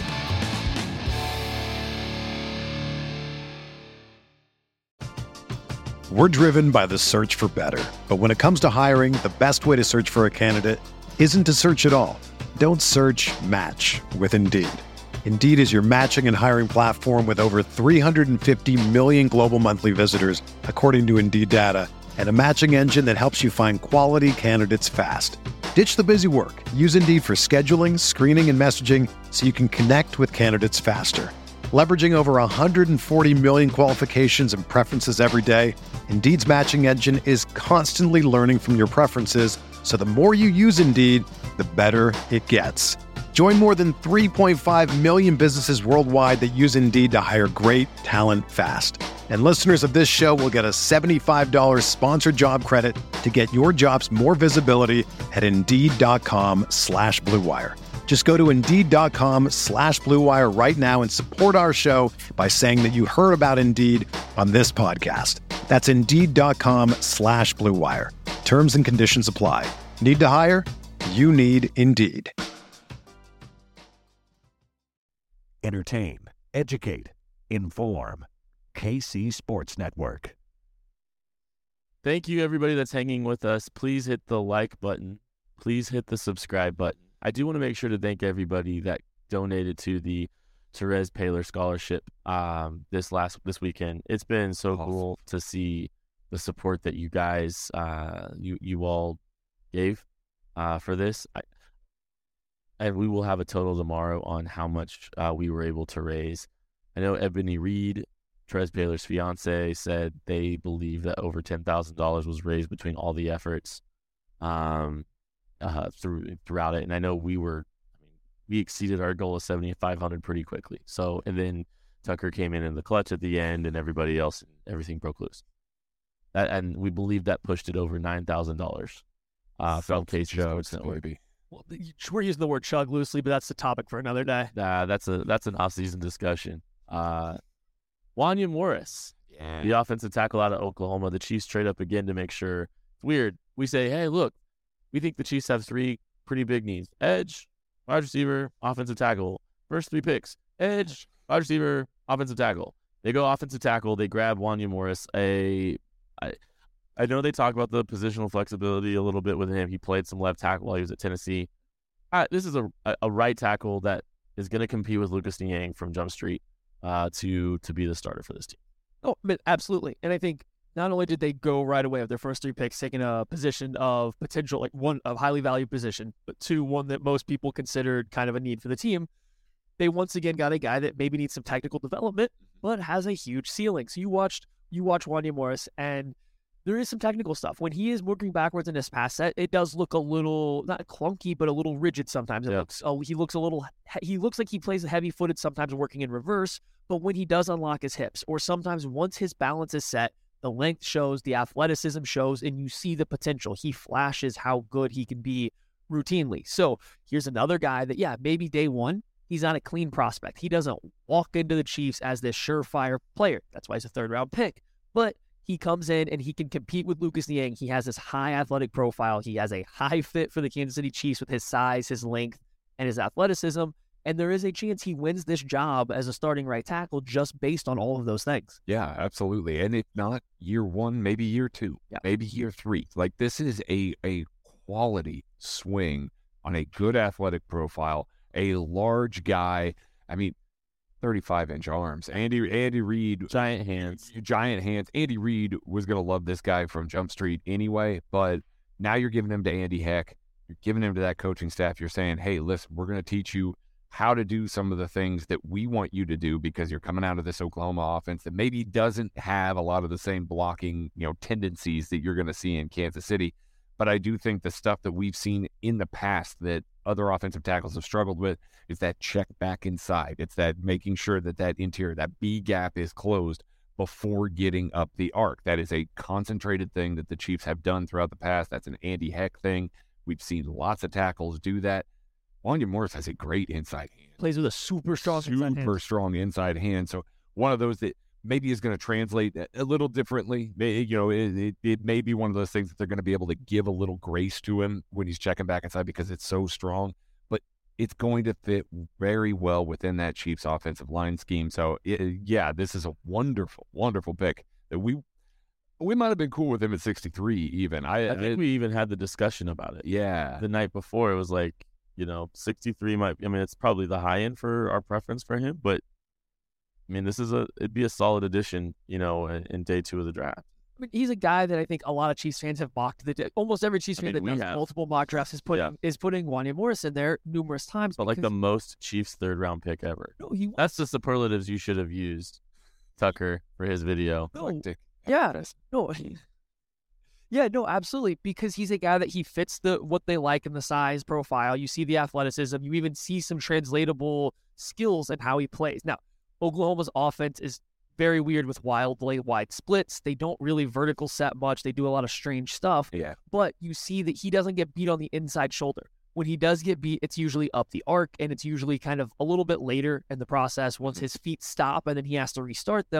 We're driven by the search for better. But when it comes to hiring, the best way to search for a candidate isn't to search at all. Don't search, match with Indeed. Indeed is your matching and hiring platform with over three hundred fifty million global monthly visitors, according to Indeed data, and a matching engine that helps you find quality candidates fast. Ditch the busy work. Use Indeed for scheduling, screening, and messaging so you can connect with candidates faster. Leveraging over one hundred forty million qualifications and preferences every day, Indeed's matching engine is constantly learning from your preferences, so the more you use Indeed, the better it gets. Join more than three point five million businesses worldwide that use Indeed to hire great talent fast. And listeners of this show will get a seventy-five dollars sponsored job credit to get your jobs more visibility at Indeed.com slash Blue Wire. Just go to Indeed.com slash Blue Wire right now and support our show by saying that you heard about Indeed on this podcast. That's Indeed.com slash Blue Wire. Terms and conditions apply. Need to hire? You need Indeed. Entertain, educate, inform. K C Sports Network. Thank you, everybody that's hanging with us. Please hit the like button. Please hit the subscribe button. I do want to make sure to thank everybody that donated to the Therese Paylor Scholarship um, this last this weekend. It's been so awesome. Cool to see the support that you guys, uh, you you all gave uh, for this. I, and we will have a total tomorrow on how much uh, we were able to raise. I know Ebony Reed, Therese Paylor's fiance, said they believe that over ten thousand dollars was raised between all the efforts um, uh, through throughout it. And I know we were, I mean, we exceeded our goal of seventy-five hundred pretty quickly. So, and then Tucker came in in the clutch at the end, and everybody else, everything broke loose. That, and we believe that pushed it over nine thousand dollars uh, from K C Sports Network. Well, we're using the word chug loosely, but that's the topic for another day. Uh, that's a that's an off-season discussion. Uh, Wanya Morris, yeah. the offensive tackle out of Oklahoma. The Chiefs trade up again to make sure. It's weird. We say, hey, look, we think the Chiefs have three pretty big needs. Edge, wide receiver, offensive tackle. First three picks. Edge, wide receiver, offensive tackle. They go offensive tackle. They grab Wanya Morris. A, I, I know they talk about the positional flexibility a little bit with him. He played some left tackle while he was at Tennessee. Uh, this is a, a right tackle that is going to compete with Lucas Niang from Jump Street. Uh, to to be the starter for this team. Oh, absolutely. And I think not only did they go right away with their first three picks, taking a position of potential, like one of highly valued position, but two, one that most people considered kind of a need for the team. They once again got a guy that maybe needs some technical development, but has a huge ceiling. So you watched you watch Wanya Morris, and there is some technical stuff. When he is working backwards in his pass set, it does look a little, not clunky, but a little rigid sometimes. It yeah. looks, oh, he looks a little, he looks like he plays heavy-footed sometimes working in reverse, but when he does unlock his hips, or sometimes once his balance is set, the length shows, the athleticism shows, and you see the potential. He flashes how good he can be routinely. So here's another guy that, yeah, maybe day one, he's not a clean prospect. He doesn't walk into the Chiefs as this surefire player. That's why he's a third-round pick. But he comes in and he can compete with Lucas Niang. He has this high athletic profile. He has a high fit for the Kansas City Chiefs with his size, his length, and his athleticism. And there is a chance he wins this job as a starting right tackle just based on all of those things. Yeah, absolutely. And if not year one, maybe year two, yeah. maybe year three. Like this is a, a quality swing on a good athletic profile, a large guy. I mean, thirty-five inch arms. Andy Andy Reid. Giant hands. Giant hands. Andy Reid was going to love this guy from Jump Street anyway, but now you're giving him to Andy Heck. You're giving him to that coaching staff. You're saying, hey, listen, we're going to teach you how to do some of the things that we want you to do because you're coming out of this Oklahoma offense that maybe doesn't have a lot of the same blocking, you know, tendencies that you're going to see in Kansas City. But I do think the stuff that we've seen in the past that other offensive tackles have struggled with is that check back inside. It's that making sure that that interior, that B gap is closed before getting up the arc. That is a concentrated thing that the Chiefs have done throughout the past. That's an Andy Heck thing. We've seen lots of tackles do that. Wanya Morris has a great inside hand. Plays with a super strong super inside hand. Super strong inside hand. So one of those that maybe is going to translate a little differently. You know, it, it, it may be one of those things that they're going to be able to give a little grace to him when he's checking back inside because it's so strong. But it's going to fit very well within that Chiefs offensive line scheme. So, it, yeah, this is a wonderful, wonderful pick that we we might have been cool with him at sixty-three even. I, I think it, we even had the discussion about it. Yeah. The night before, it was like, you know, sixty-three might, I mean, it's probably the high end for our preference for him, but I mean, this is a, it'd be a solid addition, you know, in, in day two of the draft. I mean, he's a guy that I think a lot of Chiefs fans have mocked. The, almost every Chiefs fan that does have. multiple mock drafts is putting, yeah. is putting Wanya Morris in there numerous times. But like the most Chiefs third round pick ever. No, he That's the superlatives you should have used, Tucker, for his video. No, yeah, no, yeah, no, absolutely, because he's a guy that he fits the what they like in the size profile. You see the athleticism. You even see some translatable skills in how he plays. Now, Oklahoma's offense is very weird with wildly wide splits. They don't really vertical set much. They do a lot of strange stuff. Yeah. But you see that he doesn't get beat on the inside shoulder. When he does get beat, it's usually up the arc, and it's usually kind of a little bit later in the process once his feet stop and then he has to restart them.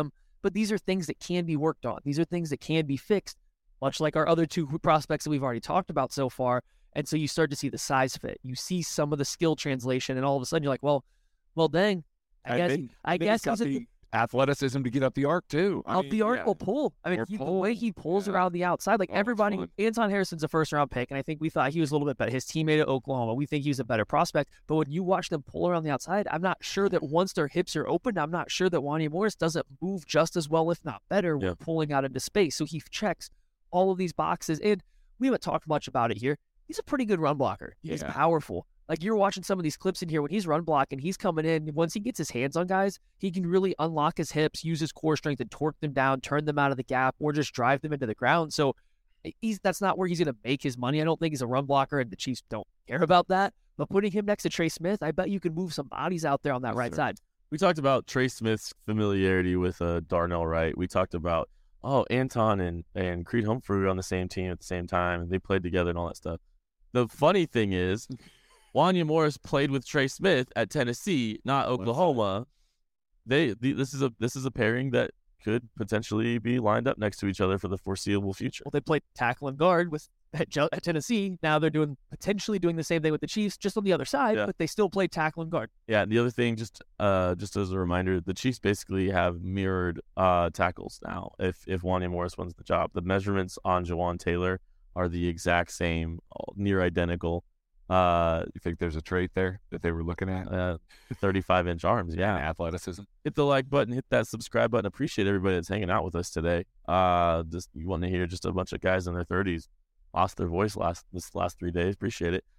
but these are things that can be worked on. These are things that can be fixed, much like our other two prospects that we've already talked about so far. And so you start to see the size fit. You see some of the skill translation, and all of a sudden you're like, well, well, dang, I, I guess, think, I guess he's the athleticism to get up the arc too. I up mean, the arc yeah. will pull. I mean, he, pull. the way he pulls yeah. around the outside, like oh, everybody, Anton Harrison's a first round pick, and I think we thought he was a little bit better. His teammate at Oklahoma, we think he was a better prospect. But when you watch them pull around the outside, I'm not sure that once their hips are open, I'm not sure that Wanya Morris doesn't move just as well, if not better, yeah. when pulling out into space. So he checks all of these boxes, and we haven't talked much about it here. He's a pretty good run blocker. Yeah. He's powerful. Like, you're watching some of these clips in here when he's run blocking, he's coming in. Once he gets his hands on guys, he can really unlock his hips, use his core strength and torque them down, turn them out of the gap, or just drive them into the ground. So he's that's not where he's going to make his money. I don't think he's a run blocker, and the Chiefs don't care about that. But putting him next to Trey Smith, I bet you can move some bodies out there on that yes, right sir. side. We talked about Trey Smith's familiarity with uh, Darnell Wright. We talked about, oh, Anton and, and Creed Humphrey were on the same team at the same time, and they played together and all that stuff. The funny thing is, Wanya Morris played with Trey Smith at Tennessee, not Oklahoma. They, the, this is a this is a pairing that could potentially be lined up next to each other for the foreseeable future. Well, they played tackle and guard with at, at Tennessee. Now they're doing potentially doing the same thing with the Chiefs, just on the other side, yeah. but they still play tackle and guard. Yeah, and the other thing, just uh, just as a reminder, the Chiefs basically have mirrored uh, tackles now. If if Wanya Morris wins the job, the measurements on Jawan Taylor are the exact same, near identical. Uh, you think there's a trait there that they were looking at? Uh, thirty-five inch arms, yeah. And athleticism. Hit the like button, hit that subscribe button. Appreciate everybody that's hanging out with us today. Uh, just you want to hear just a bunch of guys in their thirties lost their voice last this last three days. Appreciate it.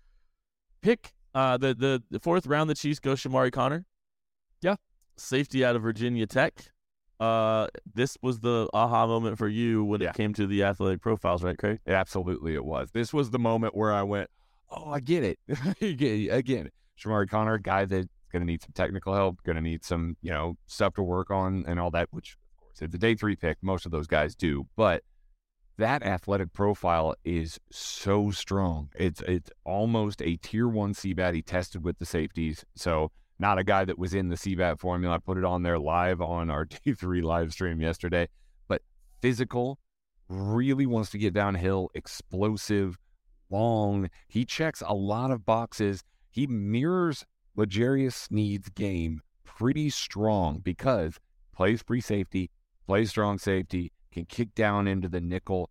Pick uh the the, the fourth round. The Chiefs go Shamari Connor. Yeah, safety out of Virginia Tech. Uh, this was the aha moment for you when yeah. it came to the athletic profiles, right, Craig? Absolutely, it was. This was the moment where I went, oh, I get it. Again, Shamari Connor, guy that's going to need some technical help, going to need some, you know, stuff to work on and all that, which, of course, it's a day three pick. Most of those guys do. But that athletic profile is so strong. It's it's almost a tier one C BAT. He tested with the safeties. So not a guy that was in the C BAT formula. I put it on there live on our day three live stream yesterday. But physical, really wants to get downhill, explosive, long. He checks a lot of boxes. He mirrors L'Jarius Sneed's game pretty strong because plays free safety, plays strong safety, can kick down into the nickel.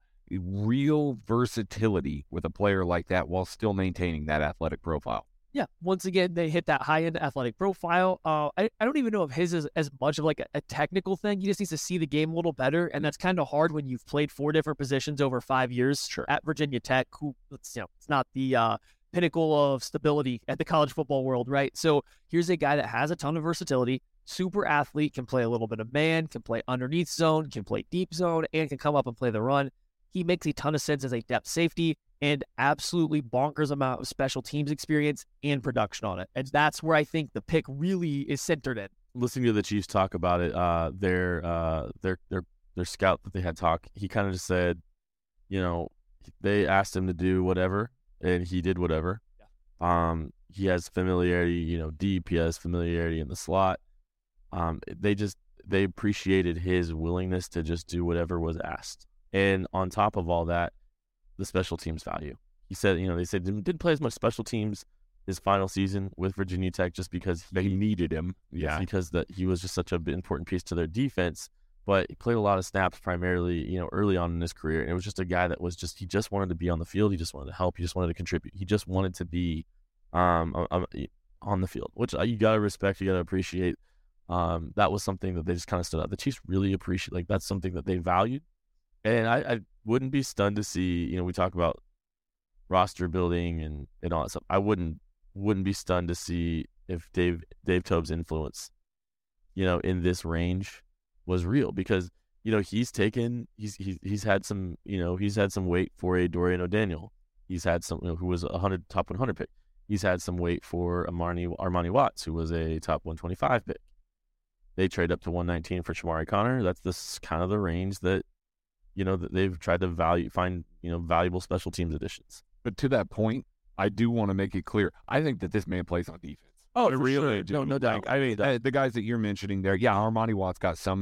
Real versatility with a player like that while still maintaining that athletic profile. Yeah, once again, they hit that high-end athletic profile. Uh, I, I don't even know if his is as much of like a, a technical thing. He just needs to see the game a little better, and that's kind of hard when you've played four different positions over five years sure. at Virginia Tech. Who, it's, you know, it's not the uh, pinnacle of stability at the college football world, right? So here's a guy that has a ton of versatility, super athlete, can play a little bit of man, can play underneath zone, can play deep zone, and can come up and play the run. He makes a ton of sense as a depth safety and absolutely bonkers amount of special teams experience and production on it. And that's where I think the pick really is centered in. Listening to the Chiefs talk about it, uh, their, uh, their, their, their scout that they had talk, he kind of just said, you know, they asked him to do whatever, and he did whatever. Yeah. Um, he has familiarity, you know, deep. He has familiarity in the slot. Um, they just, they appreciated his willingness to just do whatever was asked. And on top of all that, the special teams value. He said, you know, they said didn't, didn't play as much special teams his final season with Virginia Tech just because they needed him. Yeah, because that he was just such an important piece to their defense. But he played a lot of snaps primarily, you know, early on in his career. And it was just a guy that was just, he just wanted to be on the field. He just wanted to help. He just wanted to contribute. He just wanted to be um, on the field, which you got to respect. You got to appreciate. Um, that was something that they just kind of stood out. The Chiefs really appreciate, like, that's something that they valued. And I, I wouldn't be stunned to see, you know, we talk about roster building and, and all that stuff. I wouldn't wouldn't be stunned to see if Dave Dave Toub's influence, you know, in this range was real because, you know, he's taken he's he's he's had some, you know, he's had some weight for a Dorian O'Daniel. He's had some, you know, who was a hundred top one hundred pick. He's had some weight for Armani Armani Watts, who was a top one twenty-five pick. They trade up to one nineteen for Shamari Connor. That's this kind of the range that, you know, that they've tried to value, find, you know, valuable special teams additions. But to that point, I do want to make it clear. I think that this man plays on defense. Oh, for really? Sure. No, no doubt. I mean, uh, the guys that you're mentioning there, yeah, Armani Watts got some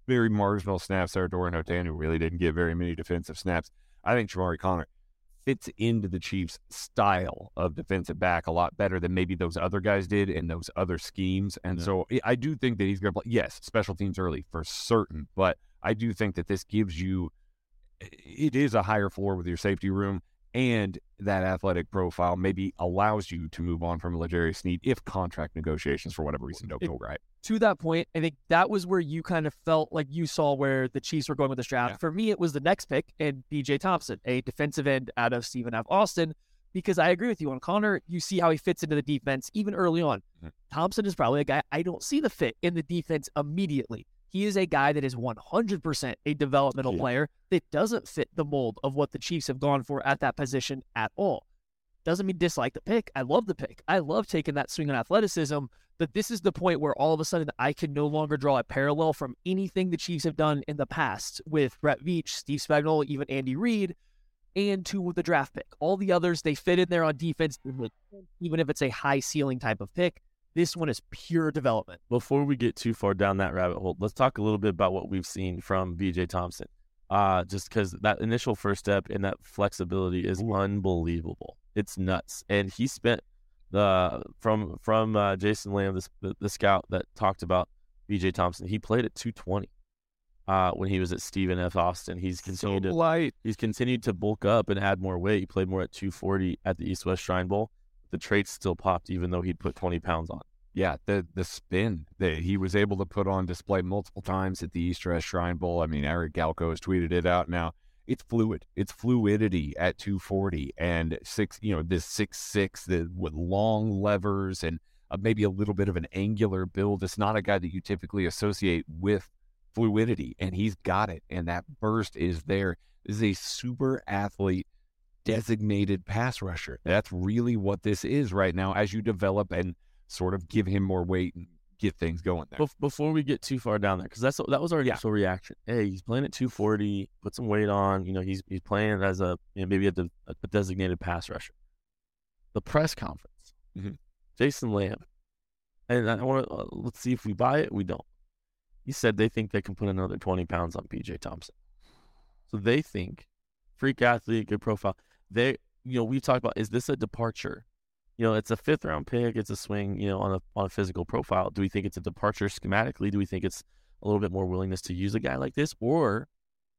very marginal snaps there. Dorian O'Daniel really didn't get very many defensive snaps. I think Shamari Connor fits into the Chiefs' style of defensive back a lot better than maybe those other guys did in those other schemes. And yeah. so I do think that he's going to play, yes, special teams early for certain, but I do think that this gives you, it is a higher floor with your safety room, and that athletic profile maybe allows you to move on from L'Jarius Sneed if contract negotiations for whatever reason don't go right. To that point, I think that was where you kind of felt like you saw where the Chiefs were going with this draft. Yeah. For me, it was the next pick and B J Thompson, a defensive end out of Stephen F. Austin, because I agree with you on Connor. You see how he fits into the defense even early on. Mm-hmm. Thompson is probably a guy I don't see the fit in the defense immediately. He is a guy that is one hundred percent a developmental yeah. player that doesn't fit the mold of what the Chiefs have gone for at that position at all. Doesn't mean dislike the pick. I love the pick. I love taking that swing on athleticism, but this is the point where all of a sudden I can no longer draw a parallel from anything the Chiefs have done in the past with Brett Veach, Steve Spagnuolo, even Andy Reid, and to the draft pick. All the others, they fit in there on defense, even if it's a high ceiling type of pick. This one is pure development. Before we get too far down that rabbit hole, let's talk a little bit about what we've seen from B J Thompson. Uh, just because that initial first step and that flexibility is Ooh. unbelievable. It's nuts. And he spent the from from uh, Jason Lamb, this, the, the scout that talked about B J Thompson. He played at two twenty uh, when he was at Stephen F. Austin. He's continued so to light. He's continued to bulk up and add more weight. He played more at two forty at the East West Shrine Bowl. The traits still popped, even though he'd put twenty pounds on. Yeah, the the spin that he was able to put on display multiple times at the East West Shrine Bowl. I mean, Eric Galko has tweeted it out now. It's fluid. It's fluidity at two forty and six. You know, this six six the, with long levers and uh, maybe a little bit of an angular build. It's not a guy that you typically associate with fluidity, and he's got it. And that burst is there. This is a super athlete, designated pass rusher. That's really what this is right now. As you develop and sort of give him more weight and get things going there. Before we get too far down there, because that's that was our initial yeah. reaction. Hey, he's playing at two forty, put some weight on. You know, he's he's playing as a you know, maybe a, de, a designated pass rusher. The press conference, mm-hmm. Jason Lamb, and I want to uh, let's see if we buy it. We don't. He said they think they can put another twenty pounds on B J Thompson. So they think freak athlete, good profile. They, you know, we've talked about, is this a departure? You know, it's a fifth round pick. It's a swing, you know, on a on a physical profile. Do we think it's a departure schematically? Do we think it's a little bit more willingness to use a guy like this? Or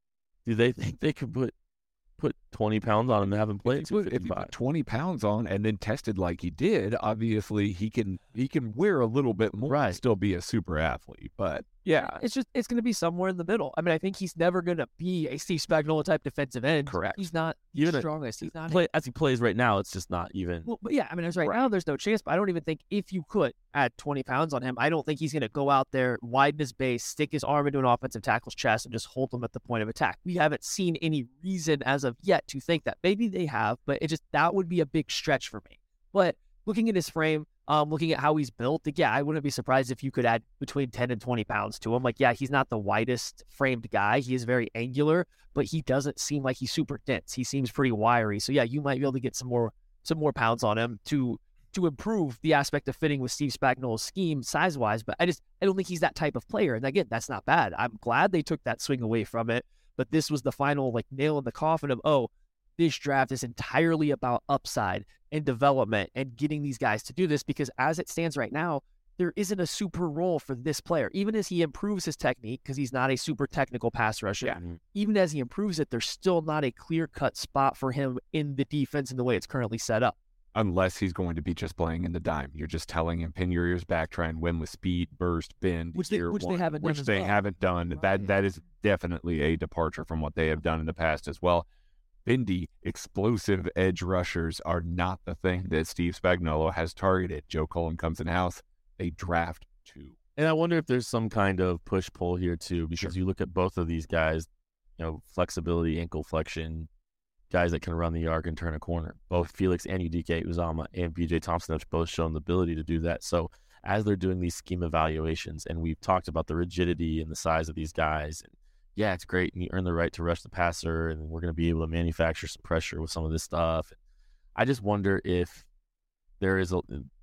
do they think they could put put twenty pounds on him and have him play at two fifty-five? If you put twenty pounds on and then tested like he did, obviously he can he can wear a little bit more right. and still be a super athlete. But yeah, it's just it's going to be somewhere in the middle. I mean, I think he's never going to be a Steve Spagnuolo type defensive end. Correct. He's not even the strongest. He's not play, as he plays right now. It's just not even. Well, but yeah, I mean, as right, right now, there's no chance. But I don't even think if you could add twenty pounds on him, I don't think he's going to go out there, widen his base, stick his arm into an offensive tackle's chest, and just hold him at the point of attack. We haven't seen any reason as of yet to think that. Maybe they have, but it just that would be a big stretch for me. But looking at his frame. Um, looking at how he's built, yeah, I wouldn't be surprised if you could add between ten and twenty pounds to him. Like, yeah, he's not the widest framed guy. He is very angular, but he doesn't seem like he's super dense. He seems pretty wiry. So yeah, you might be able to get some more some more pounds on him to to improve the aspect of fitting with Steve Spagnuolo's scheme size-wise. But I just I don't think he's that type of player. And again, that's not bad. I'm glad they took that swing away from it. But this was the final like nail in the coffin of, oh, this draft is entirely about upside and development and getting these guys to do this, because as it stands right now, there isn't a super role for this player. Even as he improves his technique, because he's not a super technical pass rusher, yeah. even as he improves it, there's still not a clear-cut spot for him in the defense in the way it's currently set up. Unless he's going to be just playing in the dime. You're just telling him, pin your ears back, try and win with speed, burst, bend, which they, which they haven't which done. Which they well. haven't done. Right. That That is definitely a departure from what they have done in the past as well. Bendy, explosive edge rushers are not the thing that Steve Spagnuolo has targeted. Joe Cullen comes in house. They draft two. And I wonder if there's some kind of push-pull here too, because sure. you look at both of these guys, you know, flexibility, ankle flexion, guys that can run the arc and turn a corner. Both Felix and U D K Uzama and B J Thompson have both shown the ability to do that. So as they're doing these scheme evaluations, and we've talked about the rigidity and the size of these guys, and yeah, it's great, and you earn the right to rush the passer, and we're going to be able to manufacture some pressure with some of this stuff. I just wonder if there is a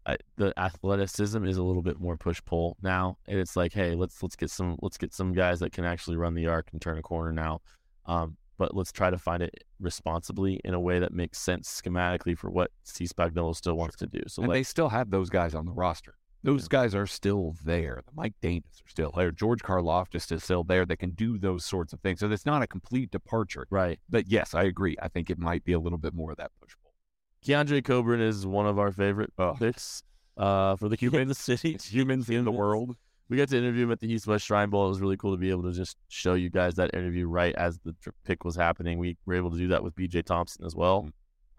I, the athleticism is a little bit more push pull now, and it's like, hey, let's let's get some let's get some guys that can actually run the arc and turn a corner now, um, but let's try to find it responsibly in a way that makes sense schematically for what Steve Spagnuolo still wants to do. So and like, they still have those guys on the roster. Those guys are still there. The Mike Danis are still there. George Karlaftis is still there. They can do those sorts of things. So it's not a complete departure. right. But yes, I agree. I think it might be a little bit more of that push pull. Keandre Coburn is one of our favorite Oh. picks uh, for the Kansas City Humans in the world. We got to interview him at the East West Shrine Bowl. It was really cool to be able to just show you guys that interview right as the tr- pick was happening. We were able to do that with B J Thompson as well.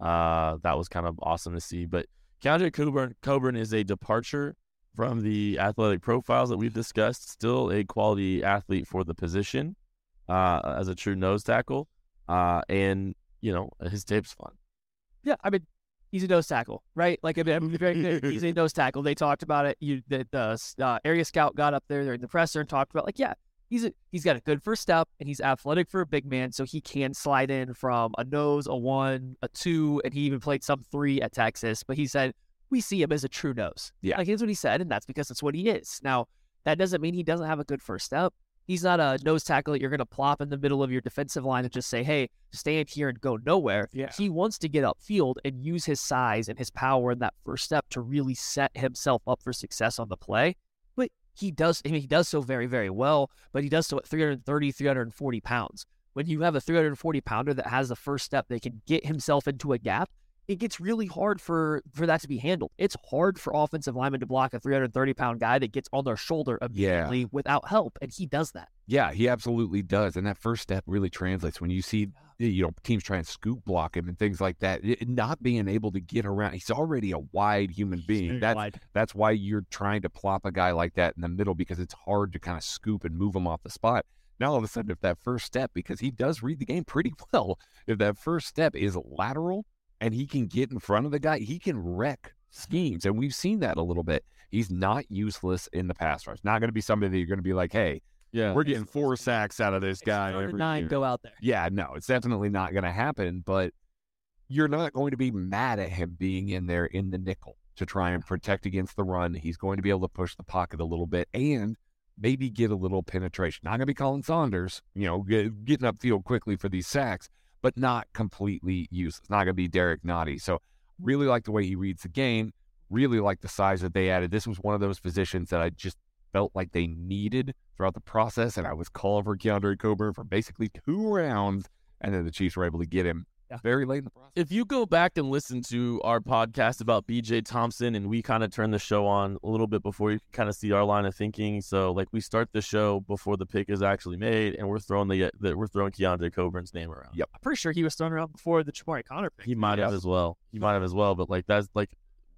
Uh, that was kind of awesome to see. But Keandre Coburn, Coburn is a departure from the athletic profiles that we've discussed. Still a quality athlete for the position uh, as a true nose tackle. Uh, and, you know, his tape's fun. Yeah, I mean, he's a nose tackle, right? Like, I mean, I'm very clear, he's a nose tackle. They talked about it. You, the, the uh, area scout got up there during the presser and talked about, like, yeah, he's a, he's got a good first step, and he's athletic for a big man, so he can slide in from a nose, a one, a two, and he even played some three at Texas. But he said, we see him as a true nose. Yeah. Like, that's what he said, and that's because that's what he is. Now, that doesn't mean he doesn't have a good first step. He's not a nose tackle that you're going to plop in the middle of your defensive line and just say, hey, stand here and go nowhere. Yeah. He wants to get upfield and use his size and his power in that first step to really set himself up for success on the play. But he does, I mean, he does so very, very well, but he does so at three thirty, three forty pounds. When you have a three forty pounder that has the first step that can get himself into a gap, it gets really hard for, for that to be handled. It's hard for offensive linemen to block a three thirty pound guy that gets on their shoulder immediately Yeah. without help, and he does that. Yeah, he absolutely does. And that first step really translates when you see, you know, teams try and scoop block him and things like that. It, not being able to get around. He's already a wide human being. That's, wide. that's why you're trying to plop a guy like that in the middle, because it's hard to kind of scoop and move him off the spot. Now, all of a sudden, if that first step, because he does read the game pretty well, if that first step is lateral and he can get in front of the guy, he can wreck schemes. And we've seen that a little bit. He's not useless in the pass rush. Not going to be somebody that you're going to be like, hey, Yeah. we're getting four sacks out of this guy Third and every nine, year. go out there. Yeah, no, it's definitely not going to happen, but you're not going to be mad at him being in there in the nickel to try and protect against the run. He's going to be able to push the pocket a little bit and maybe get a little penetration. Not going to be Colin Saunders, you know, get, getting upfield quickly for these sacks, but not completely useless. Not going to be Derek Nottie. So really like the way he reads the game, really like the size that they added. This was one of those positions that I just felt like they needed throughout the process, and I was calling for Keandre Coburn for basically two rounds, and then the Chiefs were able to get him Yeah. very late in the process. If you go back and listen to our podcast about B J Thompson, and we kind of turn the show on a little bit before you can kind of see our line of thinking. So, like, we start the show before the pick is actually made, and we're throwing the, the we're throwing Keandre Coburn's name around. Yep. I'm pretty sure he was thrown around before the Jamari Connor pick. He might have Yep. as well. He might have as well. But like that's like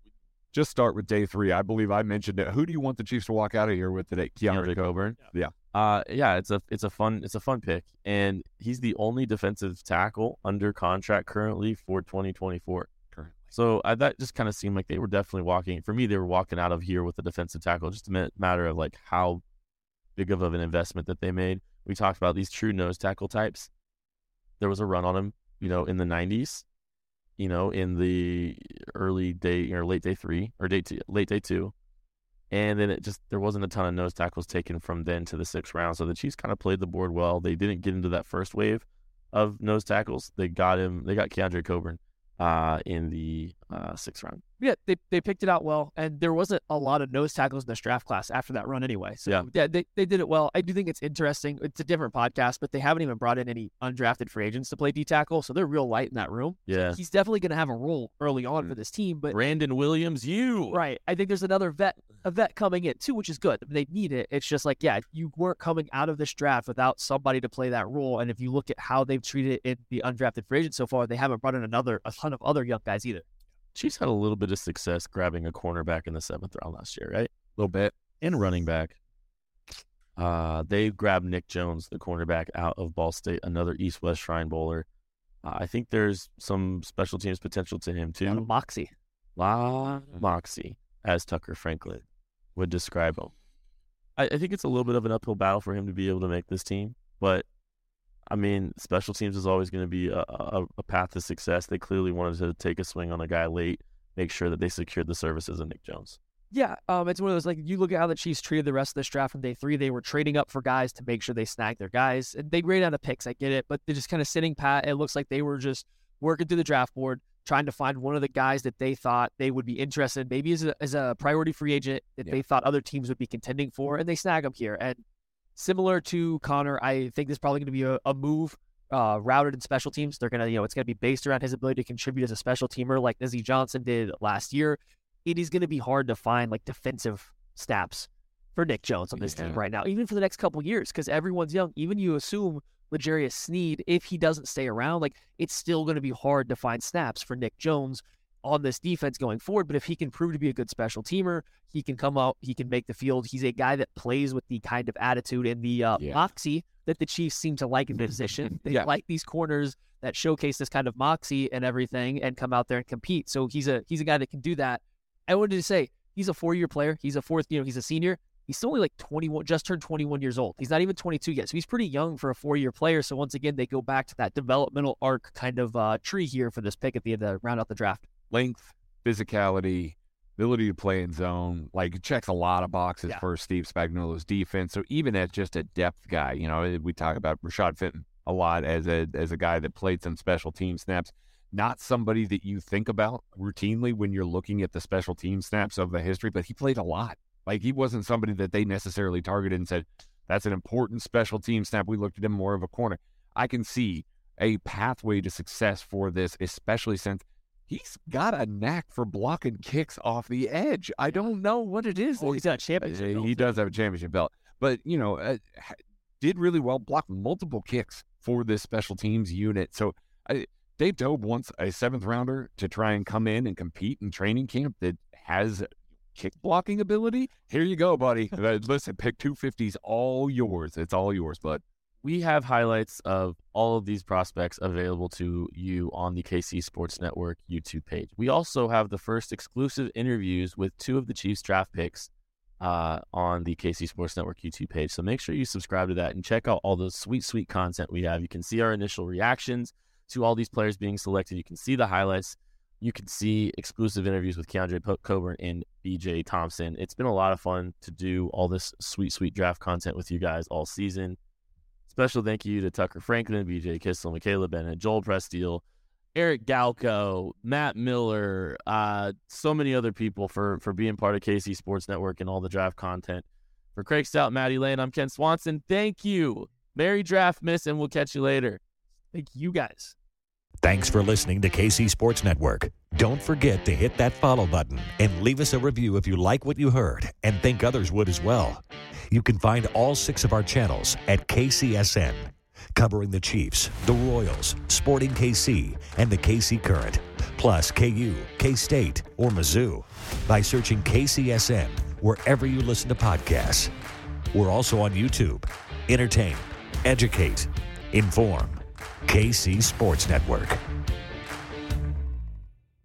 Just start with day three. I believe I mentioned it. Who do you want the Chiefs to walk out of here with today? Keandre Coburn. Yeah. Uh, yeah, it's a it's a fun it's a fun pick, and he's the only defensive tackle under contract currently for twenty twenty-four. Currently. So I, that just kind of seemed like they were definitely walking. For me, they were walking out of here with a defensive tackle. Just a ma- matter of like how big of an investment that they made. We talked about these true nose tackle types. There was a run on him, you know, in the nineties. You know, in the early day or late day three or day two, late day two. And then it just, there wasn't a ton of nose tackles taken from then to the sixth round. So the Chiefs kind of played the board well. They didn't get into that first wave of nose tackles. They got him, they got Keandre Coburn uh, in the uh, sixth round. Yeah, they they picked it out well, and there wasn't a lot of nose tackles in this draft class after that run anyway. So Yeah. yeah, they, they did it well. I do think it's interesting. It's a different podcast, but they haven't even brought in any undrafted free agents to play D tackle, so they're real light in that room. Yeah. He's definitely going to have a role early on for this team, but Brandon Williams, you. right, I think there's another vet a vet coming in too, which is good. They need it. It's just like, yeah, you weren't coming out of this draft without somebody to play that role, and if you look at how they've treated it in the undrafted free agents so far, they haven't brought in another a ton of other young guys either. Chiefs had a little bit of success grabbing a cornerback in the seventh round last year, right? A little bit. And running back. Uh, they grabbed Nick Jones, the cornerback out of Ball State, another East-West Shrine Bowler. Uh, I think there's some special teams potential to him, A lot too. of moxie. La Moxie, as Tucker Franklin would describe him. I, I think it's a little bit of an uphill battle for him to be able to make this team, but I mean, special teams is always going to be a, a, a path to success. They clearly wanted to take a swing on a guy late. make sure that they secured the services of Nick Jones. Yeah, um, it's one of those, like, you look at how the Chiefs treated the rest of this draft from day three. They were trading up for guys to make sure they snagged their guys. And they ran out of picks, I get it, but they're just kind of sitting pat. It looks like they were just working through the draft board, trying to find one of the guys that they thought they would be interested in, maybe as a, as a priority free agent that yeah. they thought other teams would be contending for, and they snag him here. And similar to Connor, I think this is probably going to be a, a move uh, routed in special teams. They're going to, you know, it's going to be based around his ability to contribute as a special teamer like Nazeeh Johnson did last year. It is going to be hard to find like defensive snaps for Nick Jones on this yeah. team right now, even for the next couple of years, because everyone's young. Even you assume L'Jarius Sneed, if he doesn't stay around, like it's still going to be hard to find snaps for Nick Jones on this defense going forward. But if he can prove to be a good special teamer, he can come out, he can make the field. He's a guy that plays with the kind of attitude and the uh, yeah. moxie that the Chiefs seem to like in the position. They yeah. like these corners that showcase this kind of moxie and everything and come out there and compete. So he's a he's a guy that can do that. I wanted to say he's a four-year player. He's a fourth, you know, he's a senior. He's only like twenty-one, just turned twenty-one years old. He's not even twenty-two yet. So he's pretty young for a four-year player. So once again, they go back to that developmental arc kind of uh, tree here for this pick at the end of round out the draft. Length, physicality, ability to play in zone, like it checks a lot of boxes yeah. for Steve Spagnuolo's defense. So even as just a depth guy, you know, we talk about Rashad Fenton a lot as a as a guy that played some special team snaps. Not somebody that you think about routinely when you're looking at the special team snaps of the history, but he played a lot. Like he wasn't somebody that they necessarily targeted and said, that's an important special team snap. We looked at him more of a corner. I can see a pathway to success for this, especially since he's got a knack for blocking kicks off the edge. I don't know what it is. Well, he's got a championship belt. He does have a championship belt. But, you know, uh, did really well, blocked multiple kicks for this special teams unit. So, I Dave Toub wants a seventh rounder to try and come in and compete in training camp that has kick blocking ability. Here you go, buddy. Listen, pick two fifties, all yours. It's all yours, bud. We have highlights of all of these prospects available to you on the K C Sports Network YouTube page. We also have the first exclusive interviews with two of the Chiefs draft picks uh, on the K C Sports Network YouTube page. So make sure you subscribe to that and check out all the sweet, sweet content we have. You can see our initial reactions to all these players being selected. You can see the highlights. You can see exclusive interviews with Keondre Coburn and B J Thompson. It's been a lot of fun to do all this sweet, sweet draft content with you guys all season. Special thank you to Tucker Franklin, B J Kissel, Michaela Bennett, Joel Prestiel, Eric Galco, Matt Miller, uh, so many other people for, for being part of K C Sports Network and all the draft content. For Craig Stout, Maddie Lane, I'm Ken Swanson. Thank you. Merry draft miss, and we'll catch you later. Thank you guys. Thanks for listening to K C Sports Network. Don't forget to hit that follow button and leave us a review if you like what you heard and think others would as well. You can find all six of our channels at K C S N, covering the Chiefs, the Royals, Sporting K C, and the K C Current, plus K U, K-State, or Mizzou by searching K C S N wherever you listen to podcasts. We're also on YouTube. Entertain, educate, inform. K C Sports Network.